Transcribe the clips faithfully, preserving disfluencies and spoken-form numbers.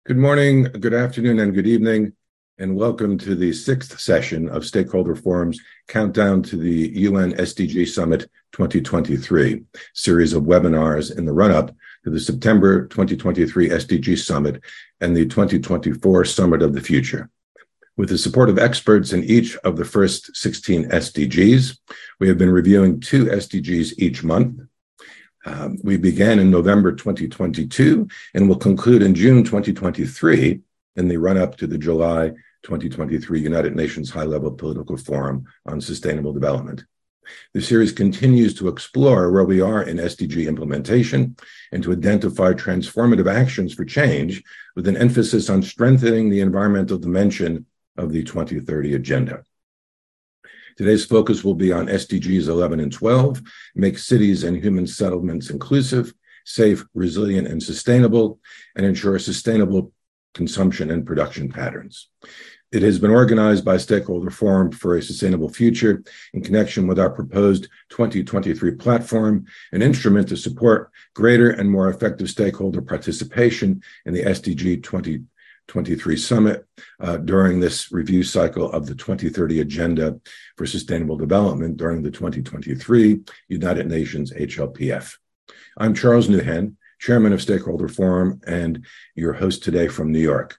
Good morning, good afternoon, and good evening, and welcome to the sixth session of Stakeholder Forum's Countdown to the U N S D G Summit twenty twenty-three, series of webinars in the run-up to the September twenty twenty-three S D G Summit and the twenty twenty-four Summit of the Future. With the support of experts in each of the first sixteen S D Gs, we have been reviewing two S D Gs each month. Um, we began in November twenty twenty-two and will conclude in June twenty twenty-three in the run-up to the July twenty twenty-three United Nations High-Level Political Forum on Sustainable Development. The series continues to explore where we are in S D G implementation and to identify transformative actions for change with an emphasis on strengthening the environmental dimension of the twenty thirty Agenda. Today's focus will be on S D Gs eleven and twelve, make cities and human settlements inclusive, safe, resilient, and sustainable, and ensure sustainable consumption and production patterns. It has been organized by Stakeholder Forum for a Sustainable Future in connection with our proposed twenty twenty-three platform, an instrument to support greater and more effective stakeholder participation in the S D G twenty twenty-three Summit uh, during this review cycle of the twenty thirty Agenda for Sustainable Development during the twenty twenty-three United Nations H L P F. I'm Charles Newhan, Chairman of Stakeholder Forum and your host today from New York.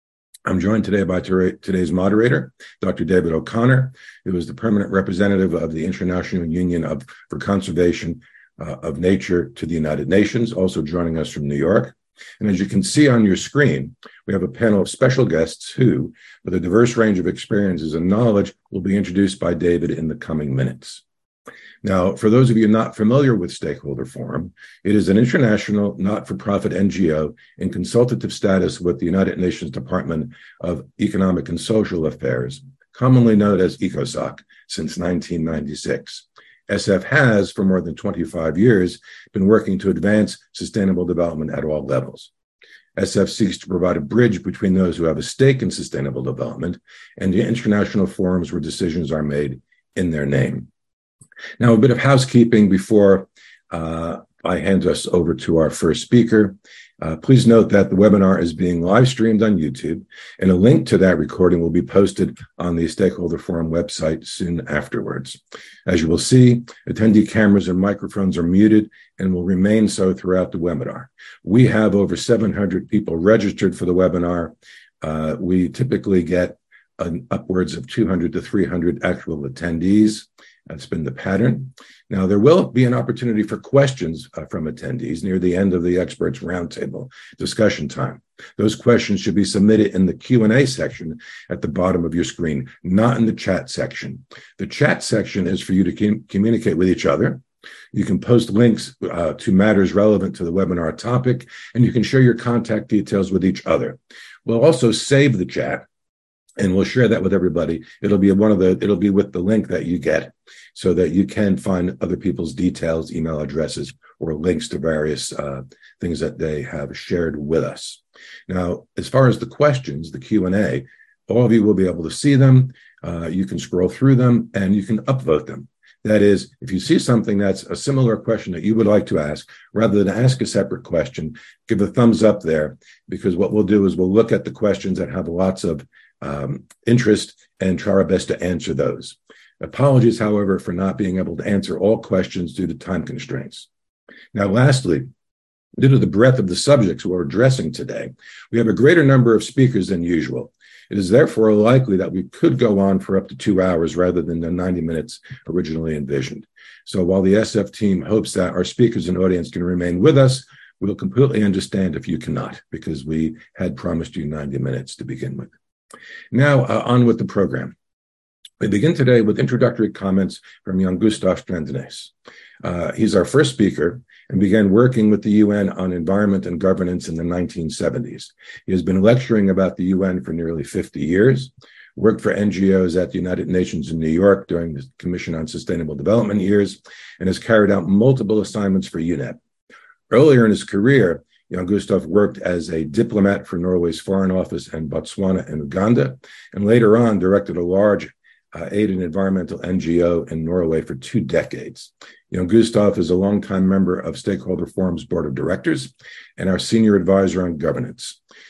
I'm joined today by today's moderator, Doctor David O'Connor, who is the permanent representative of the International Union of, for Conservation uh, of Nature to the United Nations, also joining us from New York. And as you can see on your screen, we have a panel of special guests who, with a diverse range of experiences and knowledge, will be introduced by David in the coming minutes. Now, for those of you not familiar with Stakeholder Forum, it is an international not-for-profit N G O in consultative status with the United Nations Department of Economic and Social Affairs, commonly known as ECOSOC, since nineteen ninety-six. S F has, for more than twenty-five years, been working to advance sustainable development at all levels. S F seeks to provide a bridge between those who have a stake in sustainable development and the international forums where decisions are made in their name. Now, a bit of housekeeping before uh, I hand us over to our first speaker. Uh, please note that the webinar is being live streamed on YouTube, and a link to that recording will be posted on the Stakeholder Forum website soon afterwards. As you will see, attendee cameras and microphones are muted and will remain so throughout the webinar. We have over seven hundred people registered for the webinar. Uh, we typically get an upwards of two hundred to three hundred actual attendees. That's been the pattern. Now, there will be an opportunity for questions uh, from attendees near the end of the experts roundtable discussion time. Those questions should be submitted in the Q and A section at the bottom of your screen, not in the chat section. The chat section is for you to com- communicate with each other. You can post links uh, to matters relevant to the webinar topic, and you can share your contact details with each other. We'll also save the chat, and we'll share that with everybody. It'll be one of the, it'll be with the link that you get so that you can find other people's details, email addresses, or links to various uh, things that they have shared with us. Now, as far as the questions, the Q and A, all of you will be able to see them. Uh, you can scroll through them and you can upvote them. That is, if you see something that's a similar question that you would like to ask, rather than ask a separate question, give a thumbs up there, because what we'll do is we'll look at the questions that have lots of Um, interest and try our best to answer those. Apologies, however, for not being able to answer all questions due to time constraints. Now, lastly, due to the breadth of the subjects we're addressing today, we have a greater number of speakers than usual. It is therefore likely that we could go on for up to two hours rather than the ninety minutes originally envisioned. So while the S F team hopes that our speakers and audience can remain with us, we'll completely understand if you cannot, because we had promised you ninety minutes to begin with. Now, uh, on with the program. We begin today with introductory comments from Jan Gustaf Strendenes. Uh, he's our first speaker and began working with the U N on environment and governance in the nineteen seventies. He has been lecturing about the U N for nearly fifty years, worked for N G Os at the United Nations in New York during the Commission on Sustainable Development years, and has carried out multiple assignments for U N E P. Earlier in his career, Jan Gustaf worked as a diplomat for Norway's Foreign Office in Botswana and Uganda, and later on directed a large uh, aid and environmental N G O in Norway for two decades. Jan Gustaf is a longtime member of Stakeholder Forum's Board of Directors and our senior advisor on governance.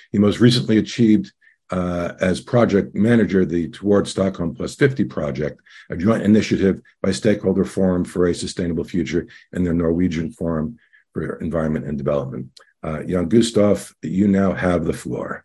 He most recently achieved uh, as project manager the Towards Stockholm Plus fifty project, a joint initiative by Stakeholder Forum for a Sustainable Future and the Norwegian Forum for Environment and Development. Uh, Jan Gustaf, you now have the floor.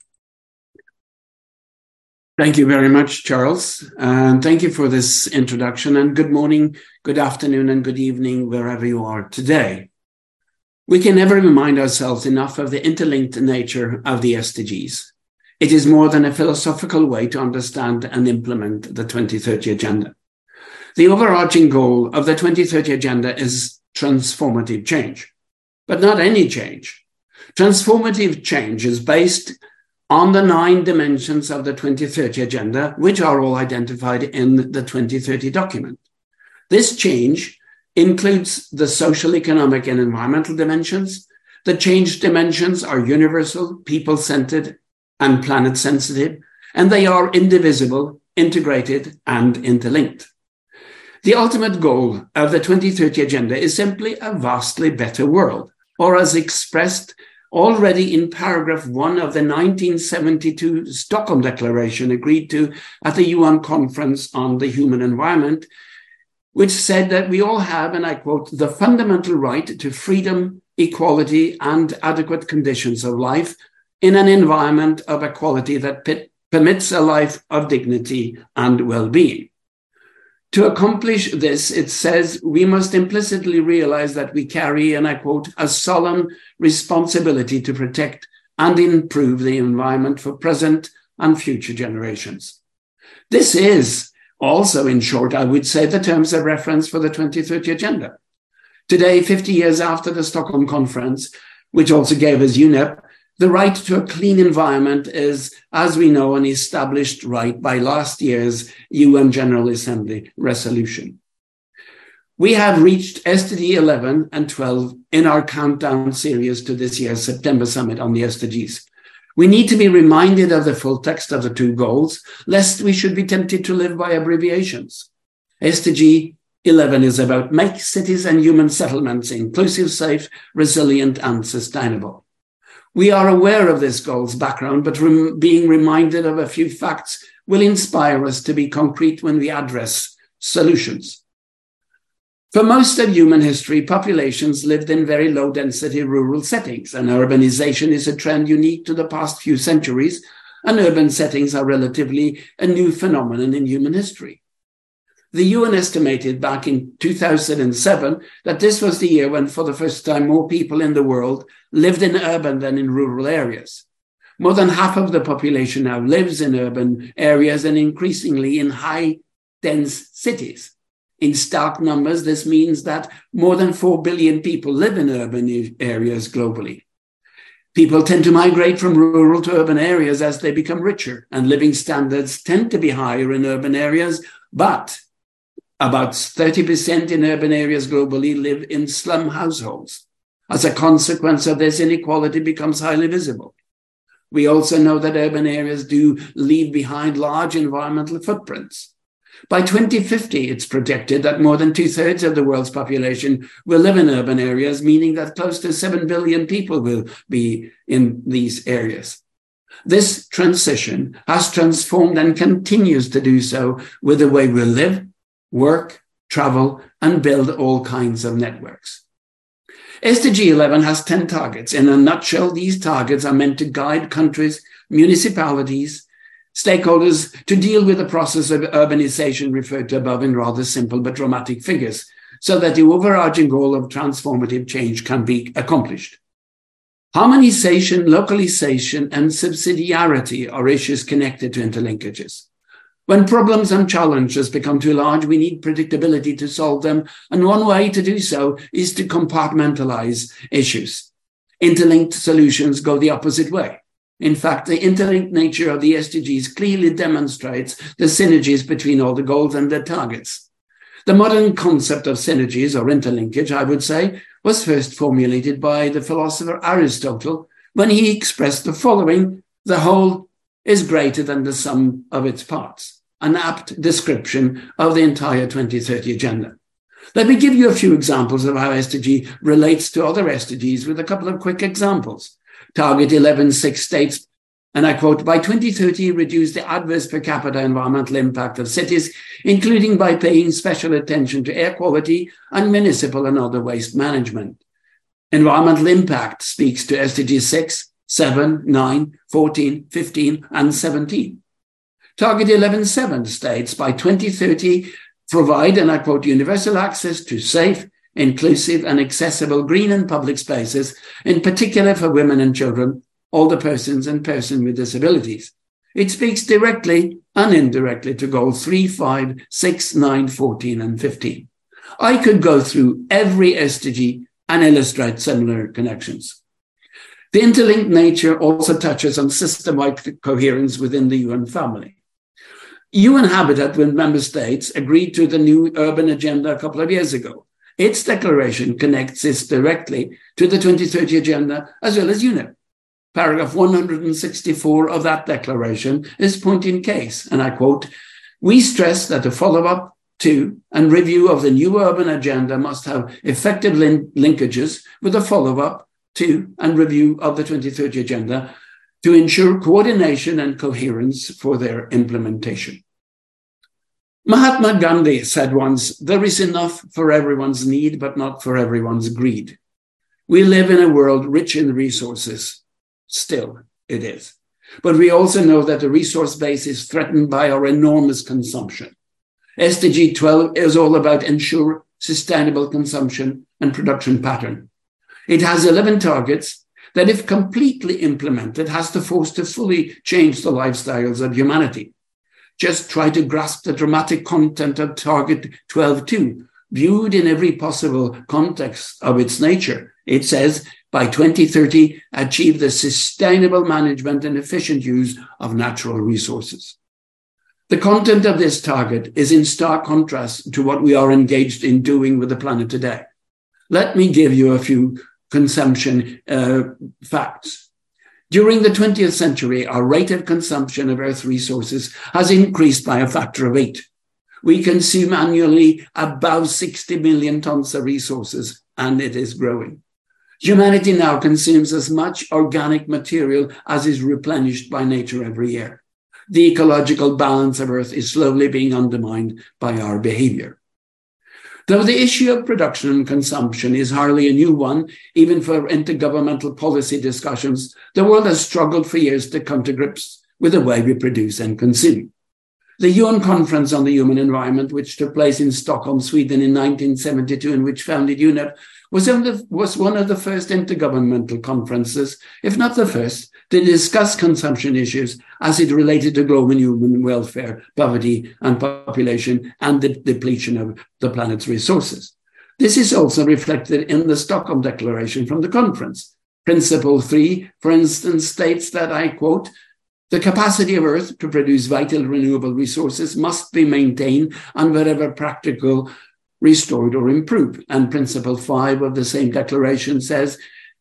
Thank you very much, Charles. And thank you for this introduction. And good morning, good afternoon, and good evening, wherever you are today. We can never remind ourselves enough of the interlinked nature of the S D Gs. It is more than a philosophical way to understand and implement the twenty thirty Agenda. The overarching goal of the twenty thirty Agenda is transformative change, but not any change. Transformative change is based on the nine dimensions of the twenty thirty Agenda, which are all identified in the twenty thirty document. This change includes the social, economic, and environmental dimensions. The change dimensions are universal, people-centered, and planet-sensitive, and they are indivisible, integrated, and interlinked. The ultimate goal of the twenty thirty Agenda is simply a vastly better world, or as expressed already in paragraph one of the nineteen seventy-two Stockholm Declaration agreed to at the U N Conference on the Human Environment, which said that we all have, and I quote, the fundamental right to freedom, equality, and adequate conditions of life in an environment of equality that p- permits a life of dignity and well-being. To accomplish this, it says we must implicitly realize that we carry, and I quote, a solemn responsibility to protect and improve the environment for present and future generations. This is also, in short, I would say, the terms of reference for the twenty thirty Agenda. Today, fifty years after the Stockholm Conference, which also gave us U N E P, the right to a clean environment is, as we know, an established right by last year's U N General Assembly resolution. We have reached S D G eleven and twelve in our countdown series to this year's September summit on the S D Gs. We need to be reminded of the full text of the two goals, lest we should be tempted to live by abbreviations. S D G eleven is about make cities and human settlements inclusive, safe, resilient, and sustainable. We are aware of this goal's background, but rem- being reminded of a few facts will inspire us to be concrete when we address solutions. For most of human history, populations lived in very low-density rural settings, and urbanization is a trend unique to the past few centuries, and urban settings are relatively a new phenomenon in human history. The U N estimated back in two thousand seven that this was the year when, for the first time, more people in the world lived in urban than in rural areas. More than half of the population now lives in urban areas and increasingly in high, dense cities. In stark numbers, this means that more than four billion people live in urban areas globally. People tend to migrate from rural to urban areas as they become richer, and living standards tend to be higher in urban areas, but about thirty percent in urban areas globally live in slum households. As a consequence of this, inequality becomes highly visible. We also know that urban areas do leave behind large environmental footprints. By twenty fifty, it's projected that more than two-thirds of the world's population will live in urban areas, meaning that close to seven billion people will be in these areas. This transition has transformed and continues to do so with the way we live, work, travel, and build all kinds of networks. S D G eleven has ten targets. In a nutshell, these targets are meant to guide countries, municipalities, stakeholders to deal with the process of urbanization referred to above in rather simple but dramatic figures, so that the overarching goal of transformative change can be accomplished. Harmonization, localization, and subsidiarity are issues connected to interlinkages. When problems and challenges become too large, we need predictability to solve them, and one way to do so is to compartmentalize issues. Interlinked solutions go the opposite way. In fact, the interlinked nature of the S D Gs clearly demonstrates the synergies between all the goals and their targets. The modern concept of synergies, or interlinkage, I would say, was first formulated by the philosopher Aristotle when he expressed the following: the whole is greater than the sum of its parts, an apt description of the entire twenty thirty Agenda. Let me give you a few examples of how S D G relates to other S D Gs with a couple of quick examples. Target eleven point six states And I quote, by twenty thirty, reduce the adverse per capita environmental impact of cities, including by paying special attention to air quality and municipal and other waste management. Environmental impact speaks to S D G six, seven, nine, fourteen, fifteen, and seventeen. Target eleven point seven states by twenty thirty, provide, and I quote, universal access to safe, inclusive, and accessible green and public spaces, in particular for women and children, older persons, and persons with disabilities. It speaks directly and indirectly to goals three, five, six, nine, fourteen, and fifteen. I could go through every S D G and illustrate similar connections. The interlinked nature also touches on system-wide coherence within the U N family. U N Habitat, with member states, agreed to the new urban agenda a couple of years ago. Its declaration connects this directly to the twenty thirty agenda as well as UNEP. Paragraph one hundred sixty-four of that declaration is point in case, and I quote, we stress that the follow-up to and review of the new urban agenda must have effective lin- linkages with the follow-up to and review of the twenty thirty agenda to ensure coordination and coherence for their implementation. Mahatma Gandhi said once, there is enough for everyone's need, but not for everyone's greed. We live in a world rich in resources. Still, it is. But we also know that the resource base is threatened by our enormous consumption. S D G twelve is all about ensure sustainable consumption and production pattern. It has eleven targets that, if completely implemented, has the force to fully change the lifestyles of humanity. Just try to grasp the dramatic content of Target twelve point two, viewed in every possible context of its nature. It says, by twenty thirty, achieve the sustainable management and efficient use of natural resources. The content of this target is in stark contrast to what we are engaged in doing with the planet today. Let me give you a few consumption uh, facts. During the twentieth century, our rate of consumption of Earth resources has increased by a factor of eight. We consume annually about sixty million tons of resources, and it is growing. Humanity now consumes as much organic material as is replenished by nature every year. The ecological balance of Earth is slowly being undermined by our behavior. Though the issue of production and consumption is hardly a new one, even for intergovernmental policy discussions, the world has struggled for years to come to grips with the way we produce and consume. The U N Conference on the Human Environment, which took place in Stockholm, Sweden in nineteen seventy-two, and which founded UNEP, was, the, was one of the first intergovernmental conferences, if not the first, to discuss consumption issues as it related to global human welfare, poverty and population, and the depletion of the planet's resources. This is also reflected in the Stockholm Declaration from the conference. Principle three, for instance, states that, I quote, the capacity of Earth to produce vital renewable resources must be maintained and wherever practical, restored or improved. And principle five of the same declaration says,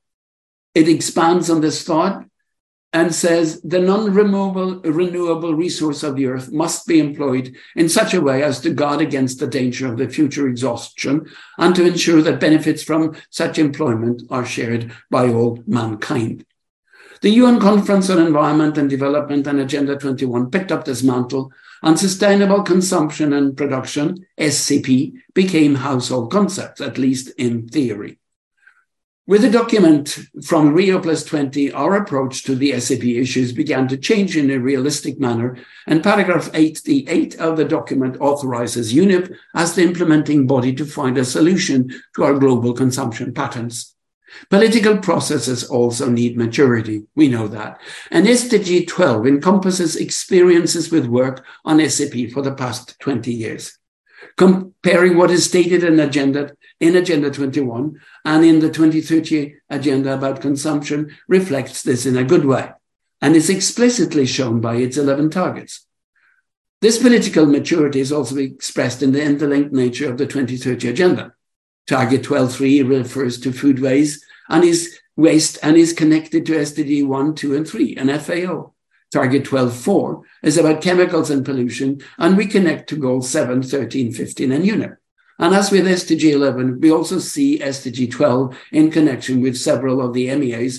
it expands on this thought and says the non-renewable renewable resource of the Earth must be employed in such a way as to guard against the danger of the future exhaustion and to ensure that benefits from such employment are shared by all mankind. The U N Conference on Environment and Development and Agenda twenty-one picked up this mantle, and sustainable consumption and production, S C P, became household concepts, at least in theory. With the document from Rio plus twenty, our approach to the S C P issues began to change in a realistic manner, and paragraph eighty-eight of the document authorizes UNEP as the implementing body to find a solution to our global consumption patterns. Political processes also need maturity, we know that, and S D G twelve encompasses experiences with work on S C P for the past twenty years. Comparing what is stated in Agenda, in Agenda twenty-one and in the twenty thirty Agenda about consumption reflects this in a good way, and is explicitly shown by its eleven targets. This political maturity is also expressed in the interlinked nature of the twenty thirty Agenda. Target twelve point three refers to food waste and is waste and is connected to S D G one, two, and three, and F A O. Target twelve point four is about chemicals and pollution, and we connect to goals seven, thirteen, fifteen, and UNEP. And as with S D G eleven, we also see S D G twelve in connection with several of the M E As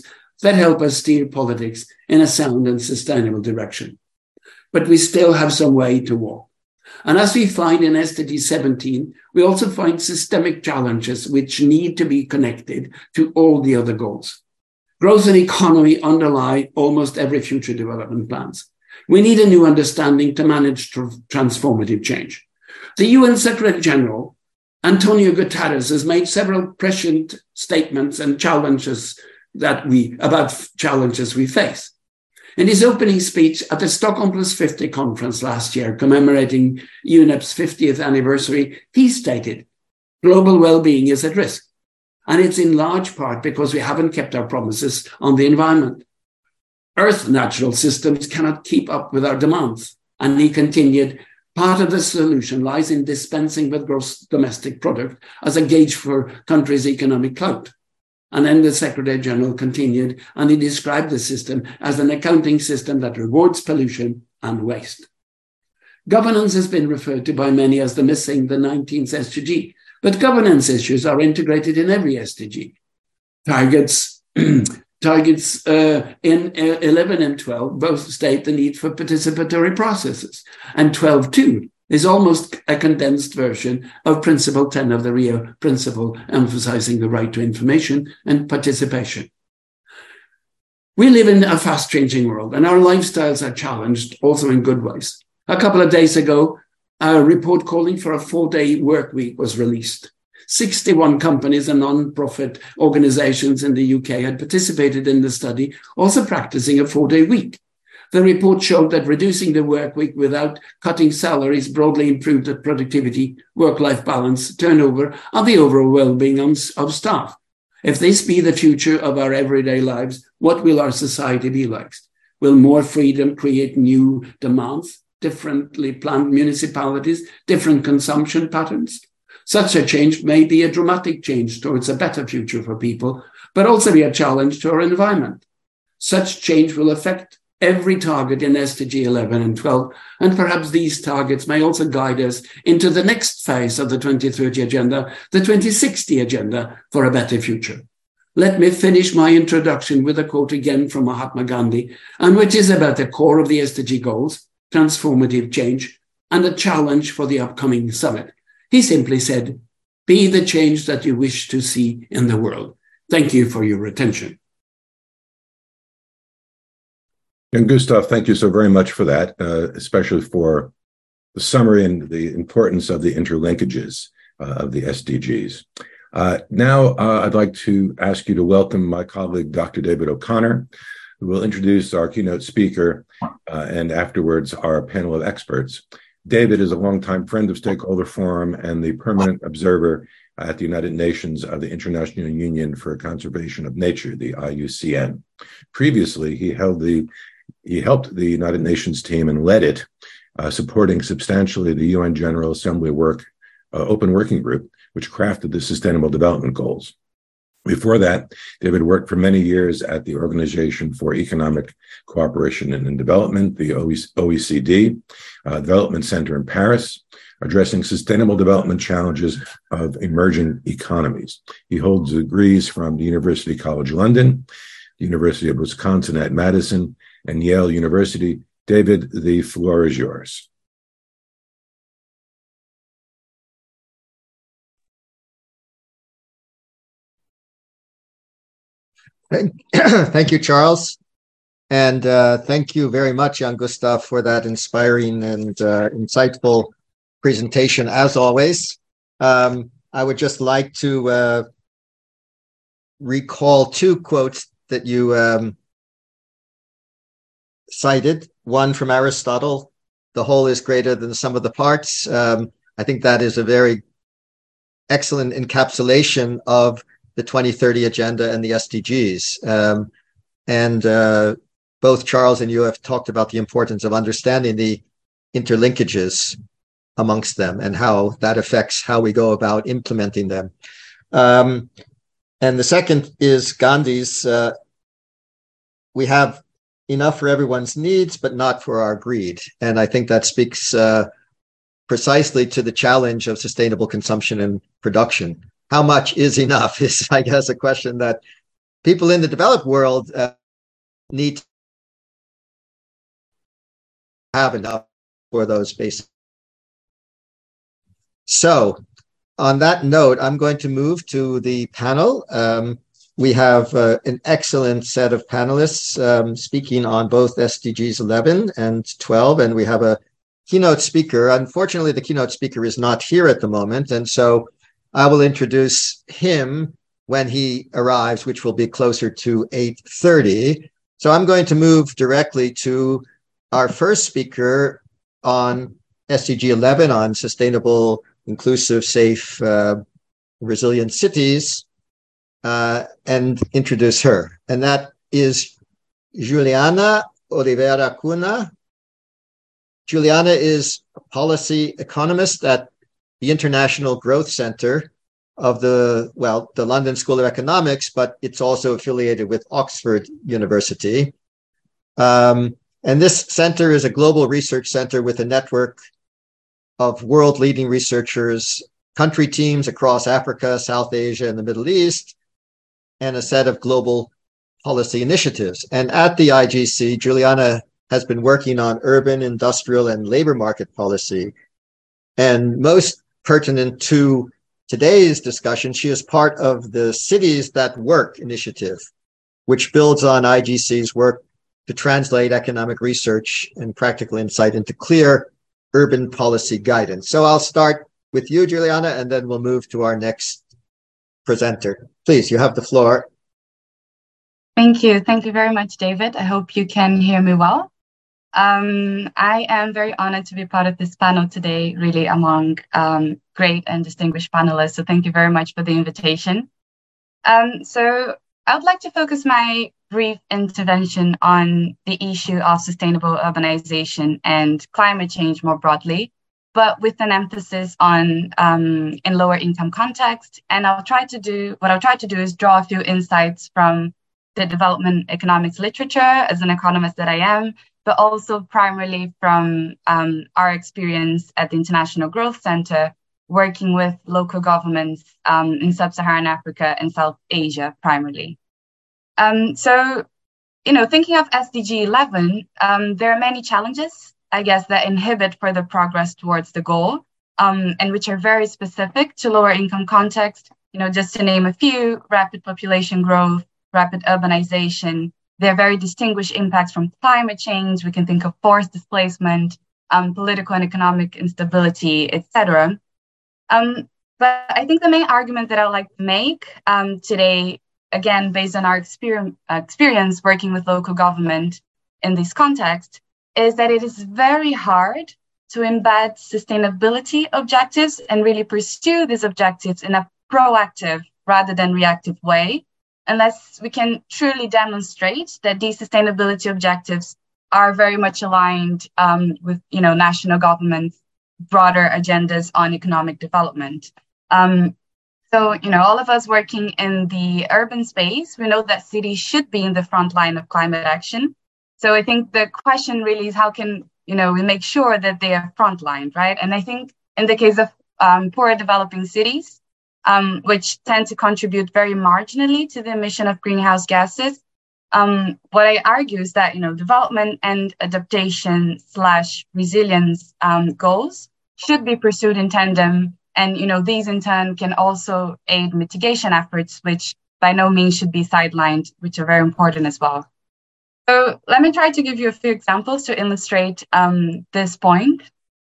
that help us steer politics in a sound and sustainable direction. But we still have some way to walk. And as we find in S D G seventeen, we also find systemic challenges which need to be connected to all the other goals. Growth and economy underlie almost every future development plans. We need a new understanding to manage tr- transformative change. The U N Secretary General, Antonio Guterres, has made several prescient statements and challenges that we, about challenges we face. In his opening speech at the Stockholm Plus fifty conference last year, commemorating U N E P's fiftieth anniversary, he stated, global well-being is at risk. And it's in large part because we haven't kept our promises on the environment. Earth's natural systems cannot keep up with our demands. And he continued, part of the solution lies in dispensing with gross domestic product as a gauge for countries' economic clout. And then the Secretary General continued, and he described the system as an accounting system that rewards pollution and waste. Governance has been referred to by many as the missing the nineteenth S D G, but governance issues are integrated in every S D G. Targets, targets uh, in eleven and twelve both state the need for participatory processes, and twelve two is almost a condensed version of Principle ten of the Rio Principle, emphasizing the right to information and participation. We live in a fast-changing world, and our lifestyles are challenged also in good ways. A couple of days ago, a report calling for a four-day work week was released. sixty-one companies and non-profit organizations in the U K had participated in the study, also practicing a four-day week. The report showed that reducing the work week without cutting salaries broadly improved the productivity, work-life balance, turnover, and the overall well-being of staff. If this be the future of our everyday lives, what will our society be like? Will more freedom create new demands, differently planned municipalities, different consumption patterns? Such a change may be a dramatic change towards a better future for people, but also be a challenge to our environment. Such change will affect every target in S D G eleven and twelve, and perhaps these targets may also guide us into the next phase of the twenty thirty Agenda, the twenty sixty Agenda for a better future. Let me finish my introduction with a quote again from Mahatma Gandhi, and which is about the core of the S D G goals, transformative change, and a challenge for the upcoming summit. He simply said, be the change that you wish to see in the world. Thank you for your attention. And Gustav, thank you so very much for that, uh, especially for the summary and the importance of the interlinkages uh, of the S D Gs. Uh, now, uh, I'd like to ask you to welcome my colleague, Doctor David O'Connor, who will introduce our keynote speaker uh, and afterwards our panel of experts. David is a longtime friend of Stakeholder Forum and the permanent observer at the United Nations of the International Union for Conservation of Nature, the I U C N. Previously, he held the He helped the United Nations team and led it, uh, supporting substantially the U N General Assembly work, uh, Open Working Group, which crafted the Sustainable Development Goals. Before that, David worked for many years at the Organization for Economic Cooperation and Development, the O E C D, uh, Development Center in Paris, addressing sustainable development challenges of emerging economies. He holds degrees from the University College London, the University of Wisconsin at Madison, and Yale University. David, the floor is yours. Thank you, Charles. And uh, thank you very much, Jan Gustav, for that inspiring and uh, insightful presentation, as always. Um, I would just like to uh, recall two quotes that you um, cited. One from Aristotle, the whole is greater than the sum of the parts. Um, I think that is a very excellent encapsulation of the twenty thirty Agenda and the S D Gs. Um, and uh, both Charles and you have talked about the importance of understanding the interlinkages amongst them and how that affects how we go about implementing them. Um, and the second is Gandhi's, uh, we have enough for everyone's needs, but not for our greed. And I think that speaks uh, precisely to the challenge of sustainable consumption and production. How much is enough is, I guess, a question that people in the developed world uh, need to have enough for those basic. So on that note, I'm going to move to the panel. Um, we have uh, an excellent set of panelists um, speaking on both S D Gs eleven and twelve, and we have a keynote speaker. Unfortunately, the keynote speaker is not here at the moment, and so I will introduce him when he arrives, which will be closer to eight thirty. So I'm going to move directly to our first speaker on S D G eleven, on sustainable, inclusive, safe, uh, resilient cities, uh, and introduce her. And that is Juliana Oliveira Cunha. Juliana is a policy economist at the International Growth Center of the, well, the London School of Economics, but it's also affiliated with Oxford University. Um, and this center is a global research center with a network of world-leading researchers, country teams across Africa, South Asia, and the Middle East, and a set of global policy initiatives. And at the I G C, Juliana has been working on urban, industrial, and labor market policy. And most pertinent to today's discussion, she is part of the Cities That Work initiative, which builds on I G C's work to translate economic research and practical insight into clear urban policy guidance. So I'll start with you, Juliana, and then we'll move to our next presenter. Please, you have the floor. Thank you. Thank you very much, David. I hope you can hear me well. Um, I am very honored to be part of this panel today, really among um, great and distinguished panelists. So thank you very much for the invitation. Um, so I would like to focus my brief intervention on the issue of sustainable urbanization and climate change more broadly, but with an emphasis on um, in lower income context. And I'll try to do, what I'll try to do is draw a few insights from the development economics literature as an economist that I am, but also primarily from um, our experience at the International Growth Center, working with local governments um, in Sub-Saharan Africa and South Asia primarily. Um, so, you know, thinking of S D G eleven, um, there are many challenges, I guess, that inhibit further progress towards the goal, um, and which are very specific to lower income context. You know, just to name a few: rapid population growth, rapid urbanization. There are very distinguished impacts from climate change. We can think of forced displacement, um, political and economic instability, et cetera. Um, but I think the main argument that I would like to make um, today, again, based on our experience, uh, experience working with local government in this context, is that it is very hard to embed sustainability objectives and really pursue these objectives in a proactive rather than reactive way, unless we can truly demonstrate that these sustainability objectives are very much aligned um, with, you know, national governments' broader agendas on economic development. Um, so, you know, all of us working in the urban space, we know that cities should be in the front line of climate action. So I think the question really is how can, you know, we make sure that they are frontlined, right? And I think in the case of um, poor developing cities, Um, which tend to contribute very marginally to the emission of greenhouse gases. Um, what I argue is that, you know, development and adaptation slash resilience um, goals should be pursued in tandem. And, you know, these in turn can also aid mitigation efforts, which by no means should be sidelined, which are very important as well. So let me try to give you a few examples to illustrate um, this point.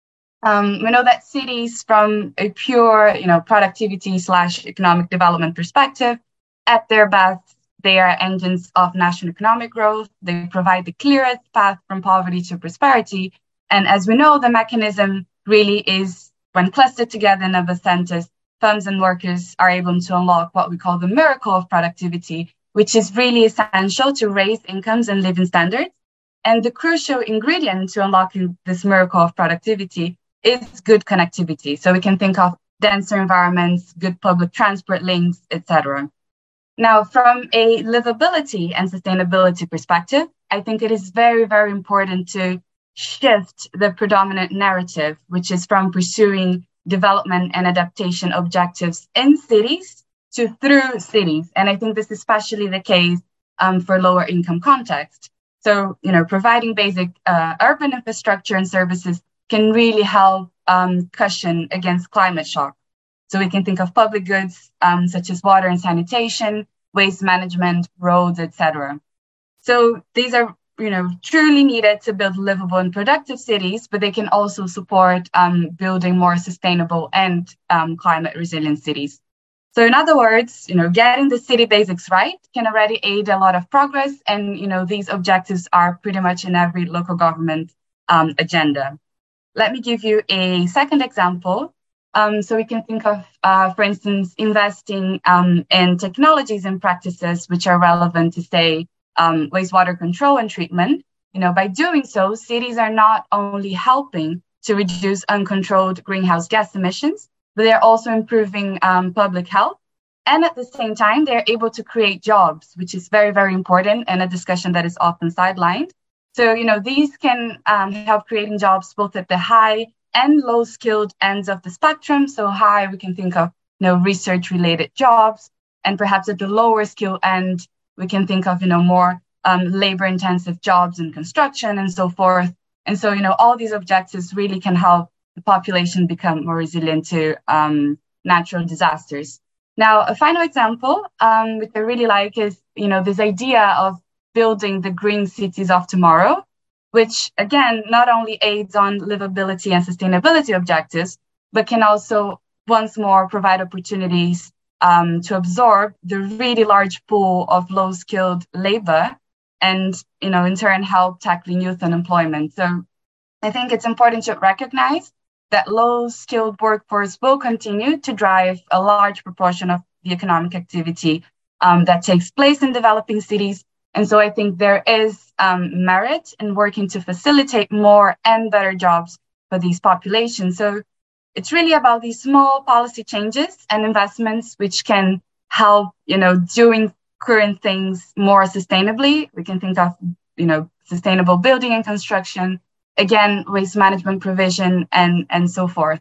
Um, we know that cities, from a pure, you know, productivity slash economic development perspective, at their best, they are engines of national economic growth. They provide the clearest path from poverty to prosperity. And as we know, the mechanism really is, when clustered together in other centers, firms and workers are able to unlock what we call the miracle of productivity, which is really essential to raise incomes and living standards. And the crucial ingredient to unlocking this miracle of productivity is good connectivity. So we can think of denser environments, good public transport links, et cetera. Now, from a livability and sustainability perspective, I think it is very, very important to shift the predominant narrative, which is from pursuing development and adaptation objectives in cities to through cities. And I think this is especially the case um, for lower income context. So, you know, providing basic uh, urban infrastructure and services can really help um, cushion against climate shock. So we can think of public goods um, such as water and sanitation, waste management, roads, et cetera. So these are, you know, truly needed to build livable and productive cities, but they can also support um, building more sustainable and um, climate resilient cities. So in other words, you know, getting the city basics right can already aid a lot of progress. And, you know, these objectives are pretty much in every local government um, agenda. Let me give you a second example. Um, so we can think of, uh, for instance, investing um, in technologies and practices which are relevant to, say, um, wastewater control and treatment. You know, by doing so, cities are not only helping to reduce uncontrolled greenhouse gas emissions, but they're also improving um, public health. And at the same time, they're able to create jobs, which is very, very important and a discussion that is often sidelined. So, you know, these can um, help creating jobs both at the high and low skilled ends of the spectrum. So high, we can think of, you know, research related jobs, and perhaps at the lower skill end, we can think of, you know, more um, labor intensive jobs in construction and so forth. And so, you know, all these objectives really can help the population become more resilient to um, natural disasters. Now, a final example, um, which I really like is, you know, this idea of building the green cities of tomorrow, which again, not only aids on livability and sustainability objectives, but can also once more provide opportunities um, to absorb the really large pool of low-skilled labor and, you know, in turn help tackling youth unemployment. So I think it's important to recognize that low-skilled workforce will continue to drive a large proportion of the economic activity um, that takes place in developing cities. And so I think there is um, merit in working to facilitate more and better jobs for these populations. So it's really about these small policy changes and investments which can help, you know, doing current things more sustainably. We can think of, you know, sustainable building and construction, again, waste management provision, and, and so forth.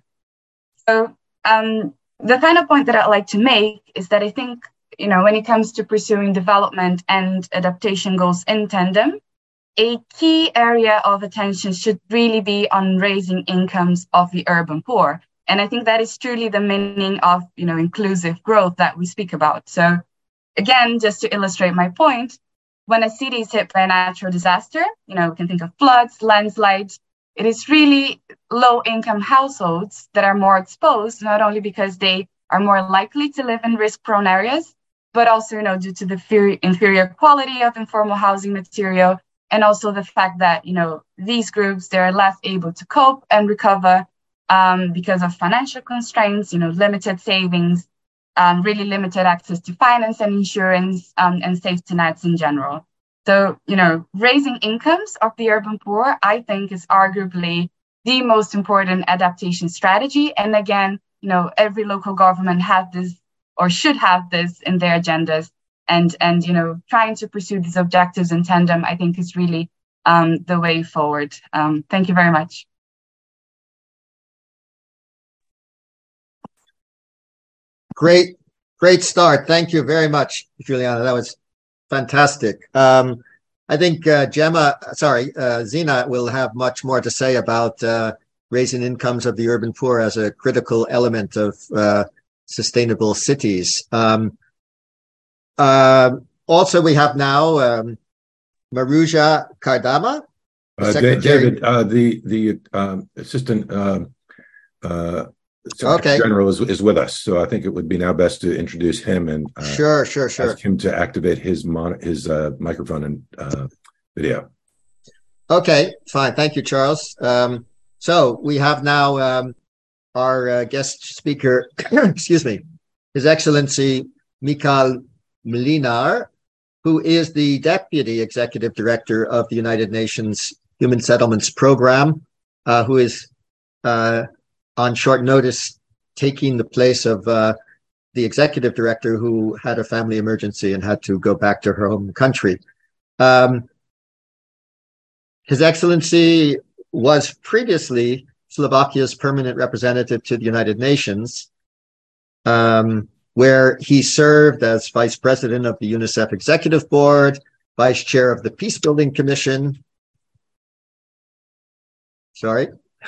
So um, the final point that I'd like to make is that I think, you know, when it comes to pursuing development and adaptation goals in tandem, a key area of attention should really be on raising incomes of the urban poor. And I think that is truly the meaning of, you know, inclusive growth that we speak about. So again, just to illustrate my point, when a city is hit by a natural disaster, you know, we can think of floods, landslides, it is really low-income households that are more exposed, not only because they are more likely to live in risk-prone areas, but also, you know, due to the inferior quality of informal housing material, and also the fact that, you know, these groups, they're less able to cope and recover um, because of financial constraints, you know, limited savings, um, really limited access to finance and insurance, um, and safety nets in general. So, you know, raising incomes of the urban poor, I think, is arguably the most important adaptation strategy. And again, you know, every local government has this or should have this in their agendas. And, and you know, trying to pursue these objectives in tandem, I think, is really um, the way forward. Um, thank you very much. Great, great start. Thank you very much, Juliana. That was fantastic. Um, I think uh, Gemma, sorry, uh, Zina will have much more to say about uh, raising incomes of the urban poor as a critical element of uh, sustainable cities. Um, uh, also, we have now um, Maruja Kardama. Uh, David, uh, the the um, assistant uh, uh, Secretary okay. General is, is with us, so I think it would be now best to introduce him and uh, sure, sure, sure. ask him to activate his mon- his uh, microphone and uh, video. Okay, fine. Thank you, Charles. Um, so we have now um, our uh, guest speaker. excuse me, His Excellency Michal Mlinar, who is the Deputy Executive Director of the United Nations Human Settlements Program, uh, who is uh, on short notice taking the place of uh, the Executive Director who had a family emergency and had to go back to her home country. Um, His Excellency was previously Slovakia's permanent representative to the United Nations. Um, where he served as vice president of the UNICEF Executive Board, vice chair of the Peace Building Commission. Sorry.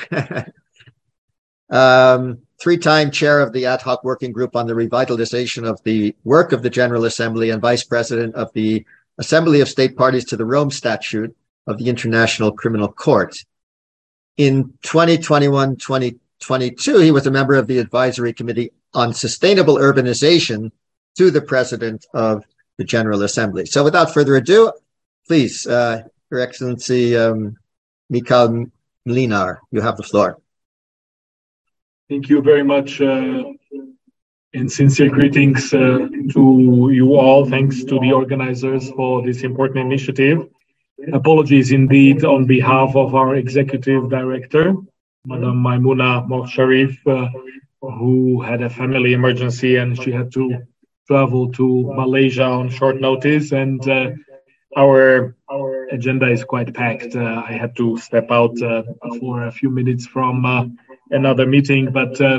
um, three-time chair of the ad hoc working group on the revitalization of the work of the General Assembly and vice president of the Assembly of State Parties to the Rome Statute of the International Criminal Court. In twenty twenty-one twenty twenty-two, he was a member of the Advisory Committee on Sustainable Urbanization to the President of the General Assembly. So without further ado, please, uh, Your Excellency, um, Michal Mlinar, you have the floor. Thank you very much, uh, and sincere greetings uh, to you all. Thanks to the organizers for this important initiative. Apologies indeed on behalf of our executive director, Madam Maimouna Morsharif, uh, who had a family emergency and she had to travel to Malaysia on short notice. And uh, our our agenda is quite packed. Uh, I had to step out uh, for a few minutes from uh, another meeting, but uh,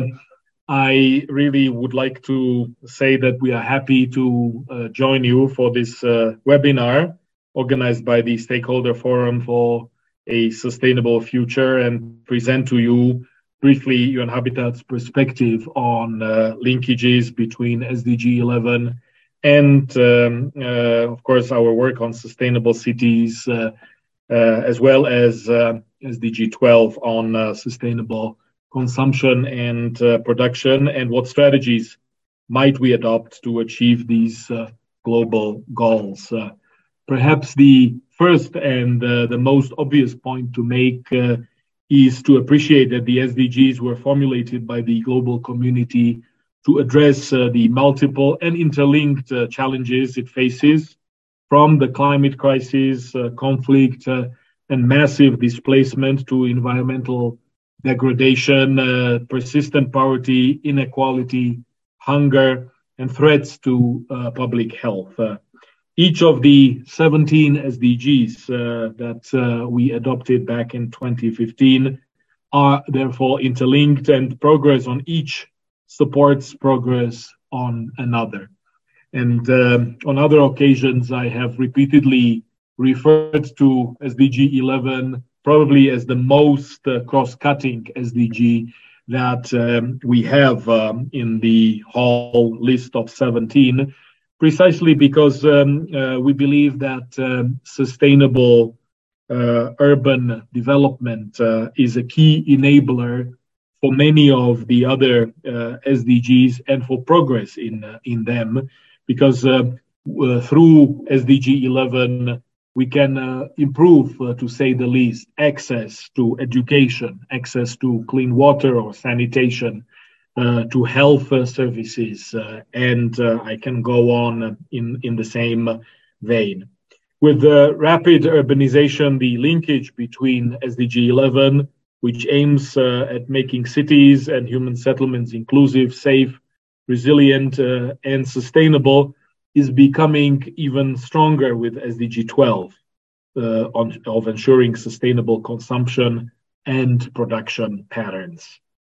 I really would like to say that we are happy to uh, join you for this uh, webinar organized by the Stakeholder Forum for a Sustainable Future and present to you briefly U N Habitat's perspective on uh, linkages between S D G eleven and, um, uh, of course, our work on sustainable cities, uh, uh, as well as uh, S D G twelve on uh, sustainable consumption and uh, production, and what strategies might we adopt to achieve these uh, global goals. Uh, perhaps the first and uh, the most obvious point to make uh, is to appreciate that the S D Gs were formulated by the global community to address uh, the multiple and interlinked uh, challenges it faces, from the climate crisis, uh, conflict, uh, and massive displacement to environmental degradation, uh, persistent poverty, inequality, hunger, and threats to uh, public health. Uh, each of the seventeen S D Gs uh, that uh, we adopted back in twenty fifteen are therefore interlinked, and progress on each supports progress on another. And um, on other occasions, I have repeatedly referred to S D G eleven probably as the most uh, cross-cutting S D G that um, we have um, in the whole list of seventeen, precisely because um, uh, we believe that um, sustainable uh, urban development uh, is a key enabler for many of the other uh, S D Gs and for progress in, uh, in them, because uh, uh, through S D G eleven, we can uh, improve, uh, to say the least, access to education, access to clean water or sanitation, uh, to health uh, services, uh, and uh, I can go on in, in the same vein. With the rapid urbanization, the linkage between S D G eleven, which aims uh, at making cities and human settlements inclusive, safe, resilient, uh, and sustainable, is becoming even stronger with S D G twelve uh, on, of ensuring sustainable consumption and production patterns.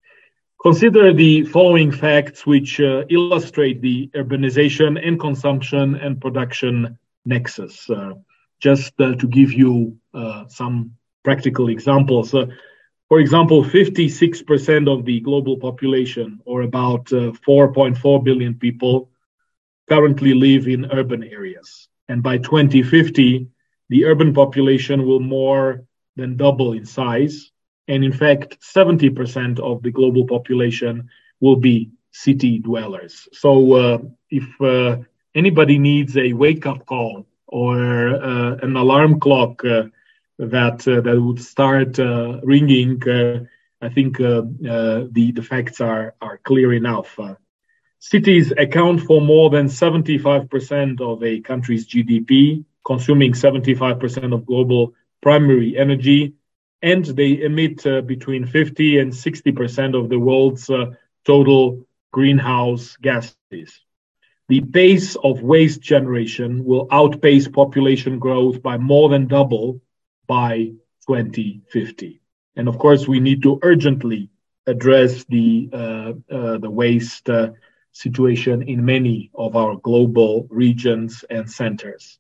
Consider the following facts which uh, illustrate the urbanization and consumption and production nexus. Uh, just uh, to give you uh, some practical examples. Uh, for example, fifty-six percent of the global population, or about uh, four point four billion people, currently live in urban areas. And by twenty fifty, the urban population will more than double in size. And in fact, seventy percent of the global population will be city dwellers. So uh, if uh, anybody needs a wake-up call or uh, an alarm clock uh, that uh, that would start uh, ringing, uh, I think uh, uh, the, the facts are, are clear enough. Uh, Cities account for more than seventy-five percent of a country's G D P, consuming seventy-five percent of global primary energy, and they emit uh, between fifty and sixty percent of the world's uh, total greenhouse gases. The pace of waste generation will outpace population growth by more than double by twenty fifty. And of course, we need to urgently address the, uh, uh, the waste uh, situation in many of our global regions and centers.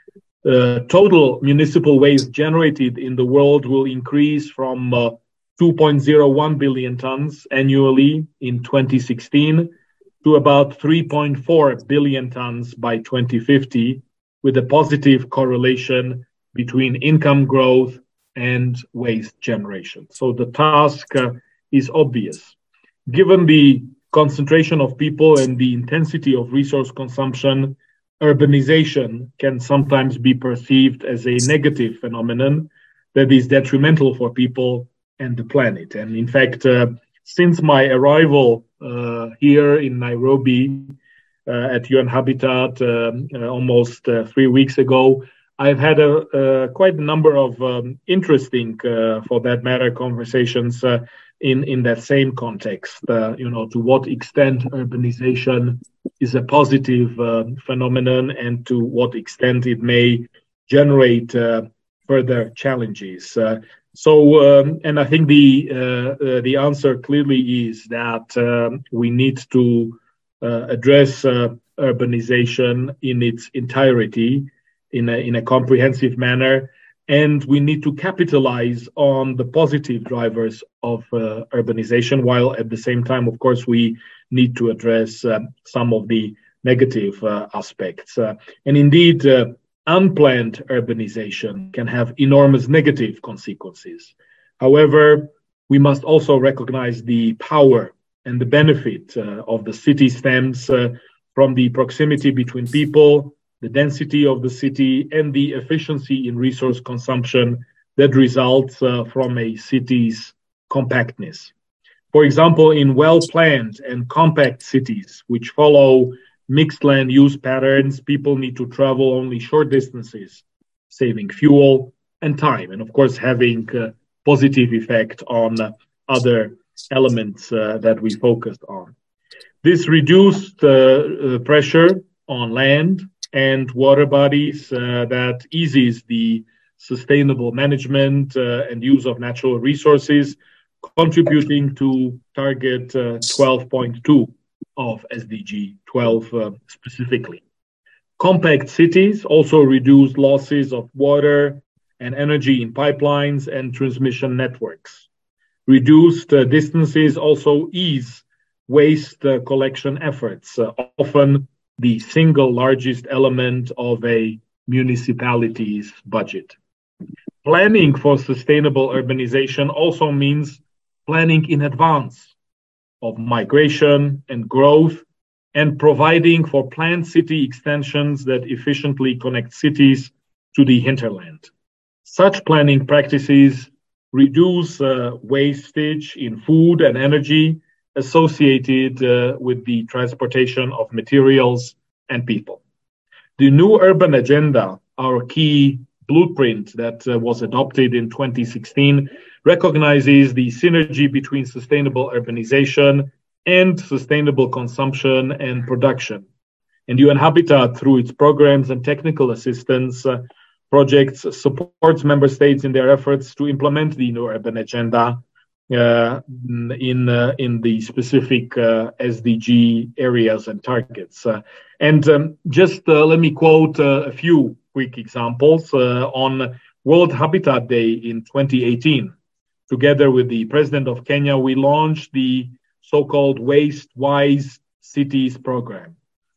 The total municipal waste generated in the world will increase from uh, two point zero one billion tons annually in twenty sixteen to about three point four billion tons by twenty fifty, with a positive correlation between income growth and waste generation. So the task uh, is obvious. Given the concentration of people and the intensity of resource consumption, urbanization can sometimes be perceived as a negative phenomenon that is detrimental for people and the planet. And in fact, uh, since my arrival uh, here in Nairobi uh, at U N Habitat um, uh, almost uh, three weeks ago, I've had a, uh, quite a number of um, interesting, uh, for that matter, conversations uh, in, in that same context. Uh, you know, to what extent urbanization is a positive uh, phenomenon and to what extent it may generate uh, further challenges. Uh, so, um, and I think the uh, uh, the answer clearly is that um, we need to uh, address uh, urbanization in its entirety, in a, in a comprehensive manner, and we need to capitalize on the positive drivers of uh, urbanization, while at the same time, of course, we need to address uh, some of the negative uh, aspects. Uh, and indeed, uh, unplanned urbanization can have enormous negative consequences. However, we must also recognize the power and the benefit uh, of the city stems uh, from the proximity between people, the density of the city, and the efficiency in resource consumption that results uh, from a city's compactness. For example, in well-planned and compact cities, which follow mixed land use patterns, people need to travel only short distances, saving fuel and time, and of course having a positive effect on uh, other elements uh, that we focused on. This reduced uh, uh, pressure on land and water bodies uh, that eases the sustainable management uh, and use of natural resources, contributing to target uh, twelve point two of S D G twelve uh, specifically. Compact cities also reduce losses of water and energy in pipelines and transmission networks. Reduced uh, distances also ease waste uh, collection efforts, uh, often the single largest element of a municipality's budget. Planning for sustainable urbanization also means planning in advance of migration and growth and providing for planned city extensions that efficiently connect cities to the hinterland. Such planning practices reduce uh, wastage in food and energy associated uh, with the transportation of materials and people. The new urban agenda, our key blueprint that uh, was adopted in twenty sixteen, recognizes the synergy between sustainable urbanization and sustainable consumption and production. And U N Habitat, through its programs and technical assistance uh, projects, supports member states in their efforts to implement the new urban agenda uh, in, uh, in the specific uh, S D G areas and targets. Uh, and um, just uh, let me quote uh, a few quick examples. Uh, on World Habitat Day in twenty eighteen, together with the President of Kenya, we launched the so-called Waste-Wise Cities program.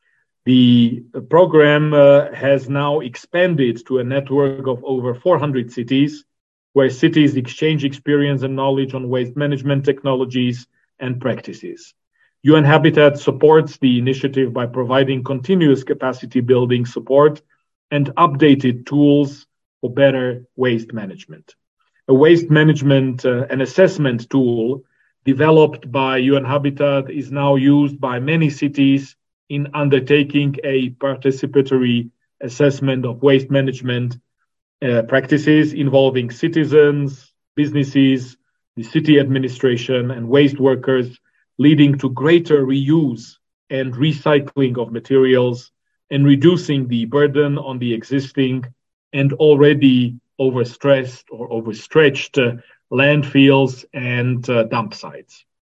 The program uh, has now expanded to a network of over four hundred cities, where cities exchange experience and knowledge on waste management technologies and practices. U N Habitat supports the initiative by providing continuous capacity building support and updated tools for better waste management. A waste management uh, and assessment tool developed by U N Habitat is now used by many cities in undertaking a participatory assessment of waste management uh, practices involving citizens, businesses, the city administration, and waste workers, leading to greater reuse and recycling of materials and reducing the burden on the existing and already overstressed or overstretched uh, landfills and uh, dump sites.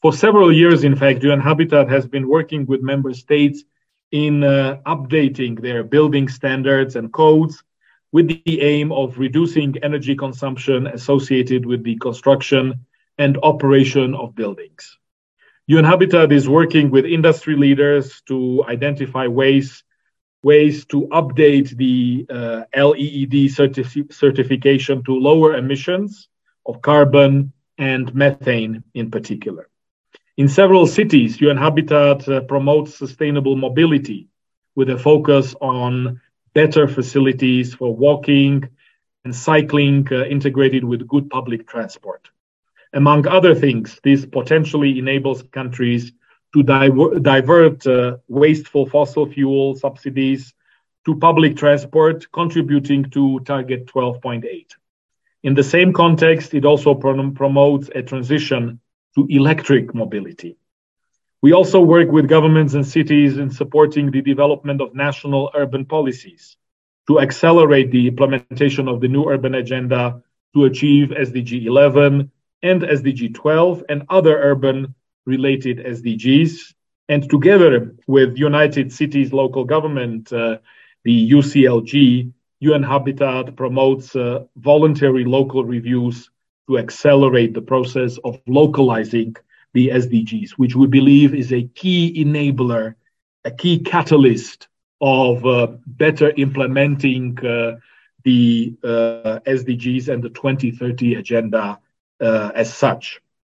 For several years, in fact, U N Habitat has been working with member states in uh, updating their building standards and codes with the aim of reducing energy consumption associated with the construction and operation of buildings. U N Habitat is working with industry leaders to identify ways, ways to update the uh, L E E D certif- certification to lower emissions of carbon and methane in particular. In several cities, U N Habitat uh, promotes sustainable mobility with a focus on better facilities for walking and cycling uh, integrated with good public transport. Among other things, this potentially enables countries to diver- divert uh, wasteful fossil fuel subsidies to public transport, contributing to Target twelve point eight. In the same context, it also prom- promotes a transition to electric mobility. We also work with governments and cities in supporting the development of national urban policies to accelerate the implementation of the new urban agenda to achieve S D G eleven and S D G twelve and other urban-related S D Gs. And together with United Cities Local Government, uh, the U C L G, U N Habitat promotes uh, voluntary local reviews to accelerate the process of localizing the S D Gs, which we believe is a key enabler, a key catalyst of uh, better implementing uh, the uh, S D Gs and the twenty thirty agenda uh, as such.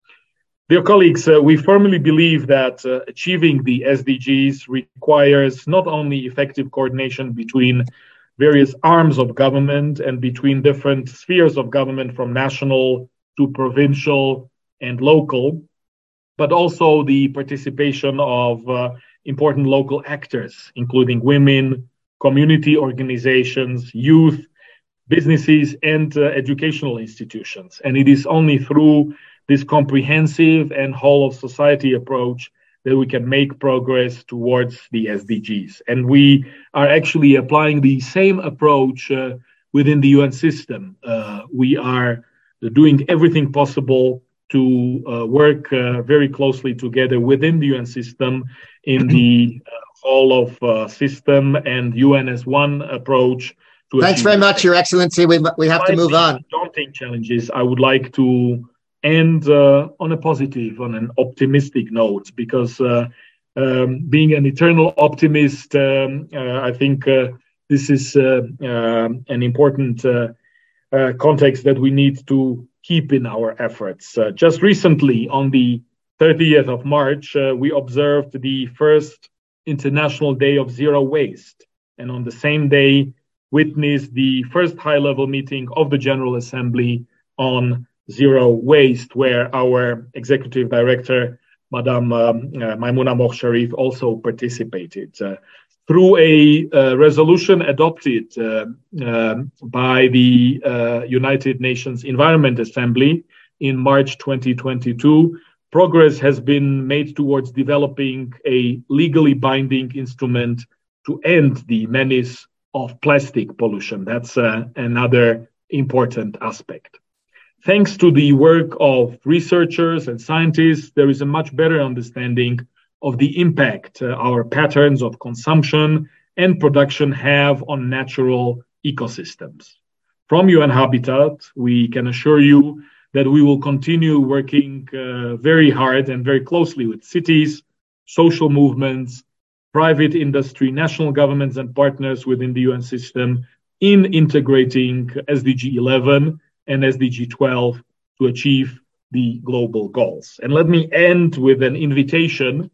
Dear colleagues, uh, we firmly believe that uh, achieving the S D Gs requires not only effective coordination between various arms of government and between different spheres of government from national to provincial and local, but also the participation of uh, important local actors, including women, community organizations, youth, businesses, and uh, educational institutions. And it is only through this comprehensive and whole of society approach that we can make progress towards the S D Gs. And we are actually applying the same approach uh, within the U N system. Uh, we are doing everything possible to uh, work uh, very closely together within the U N system in the uh, whole of uh, system and U N as one approach. To Thanks very much, Your Excellency. We, we have to move on. Daunting challenges. I would like to end uh, on a positive, on an optimistic note, because uh, um, being an eternal optimist, um, uh, I think uh, this is uh, uh, an important uh, uh, context that we need to keep in our efforts. Uh, just recently, on the thirtieth of March, uh, we observed the first International Day of Zero Waste. And on the same day, witnessed the first high-level meeting of the General Assembly on zero waste, where our executive director, Madame um, uh, Maimouna Moghsharif, also participated. Uh, through a uh, resolution adopted uh, uh, by the uh, United Nations Environment Assembly in March twenty twenty-two, progress has been made towards developing a legally binding instrument to end the menace of plastic pollution. That's uh, another important aspect. Thanks to the work of researchers and scientists, there is a much better understanding of the impact uh, our patterns of consumption and production have on natural ecosystems. From U N Habitat, we can assure you that we will continue working uh, very hard and very closely with cities, social movements, private industry, national governments, and partners within the U N system in integrating S D G eleven and S D G twelve to achieve the global goals. And let me end with an invitation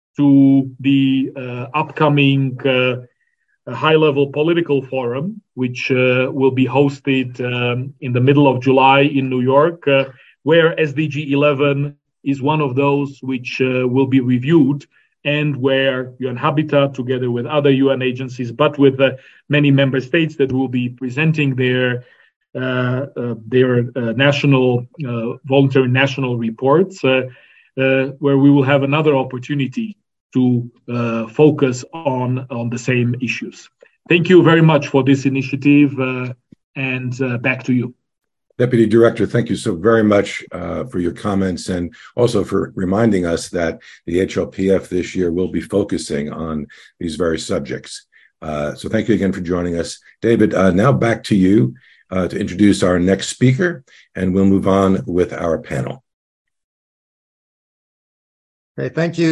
to the uh, upcoming uh, high-level political forum, which uh, will be hosted um, in the middle of July in New York, uh, where S D G eleven is one of those which uh, will be reviewed, and where U N Habitat, together with other U N agencies, but with uh, many member states that will be presenting their uh, uh, their uh, national uh, voluntary national reports, uh, uh, where we will have another opportunity to uh, focus on on the same issues. Thank you very much for this initiative, uh, and uh, back to you. Deputy Director, thank you so very much uh, for your comments and also for reminding us that the H L P F this year will be focusing on these very subjects. Uh, so thank you again for joining us. David, uh, now back to you uh, to introduce our next speaker, and we'll move on with our panel. Okay, thank you.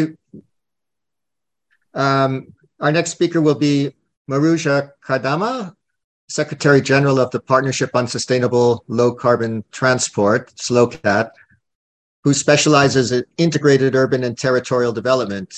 Um, our next speaker will be Maruja Kardama, Secretary General of the Partnership on Sustainable Low Carbon Transport, SLOCAT, who specializes in integrated urban and territorial development.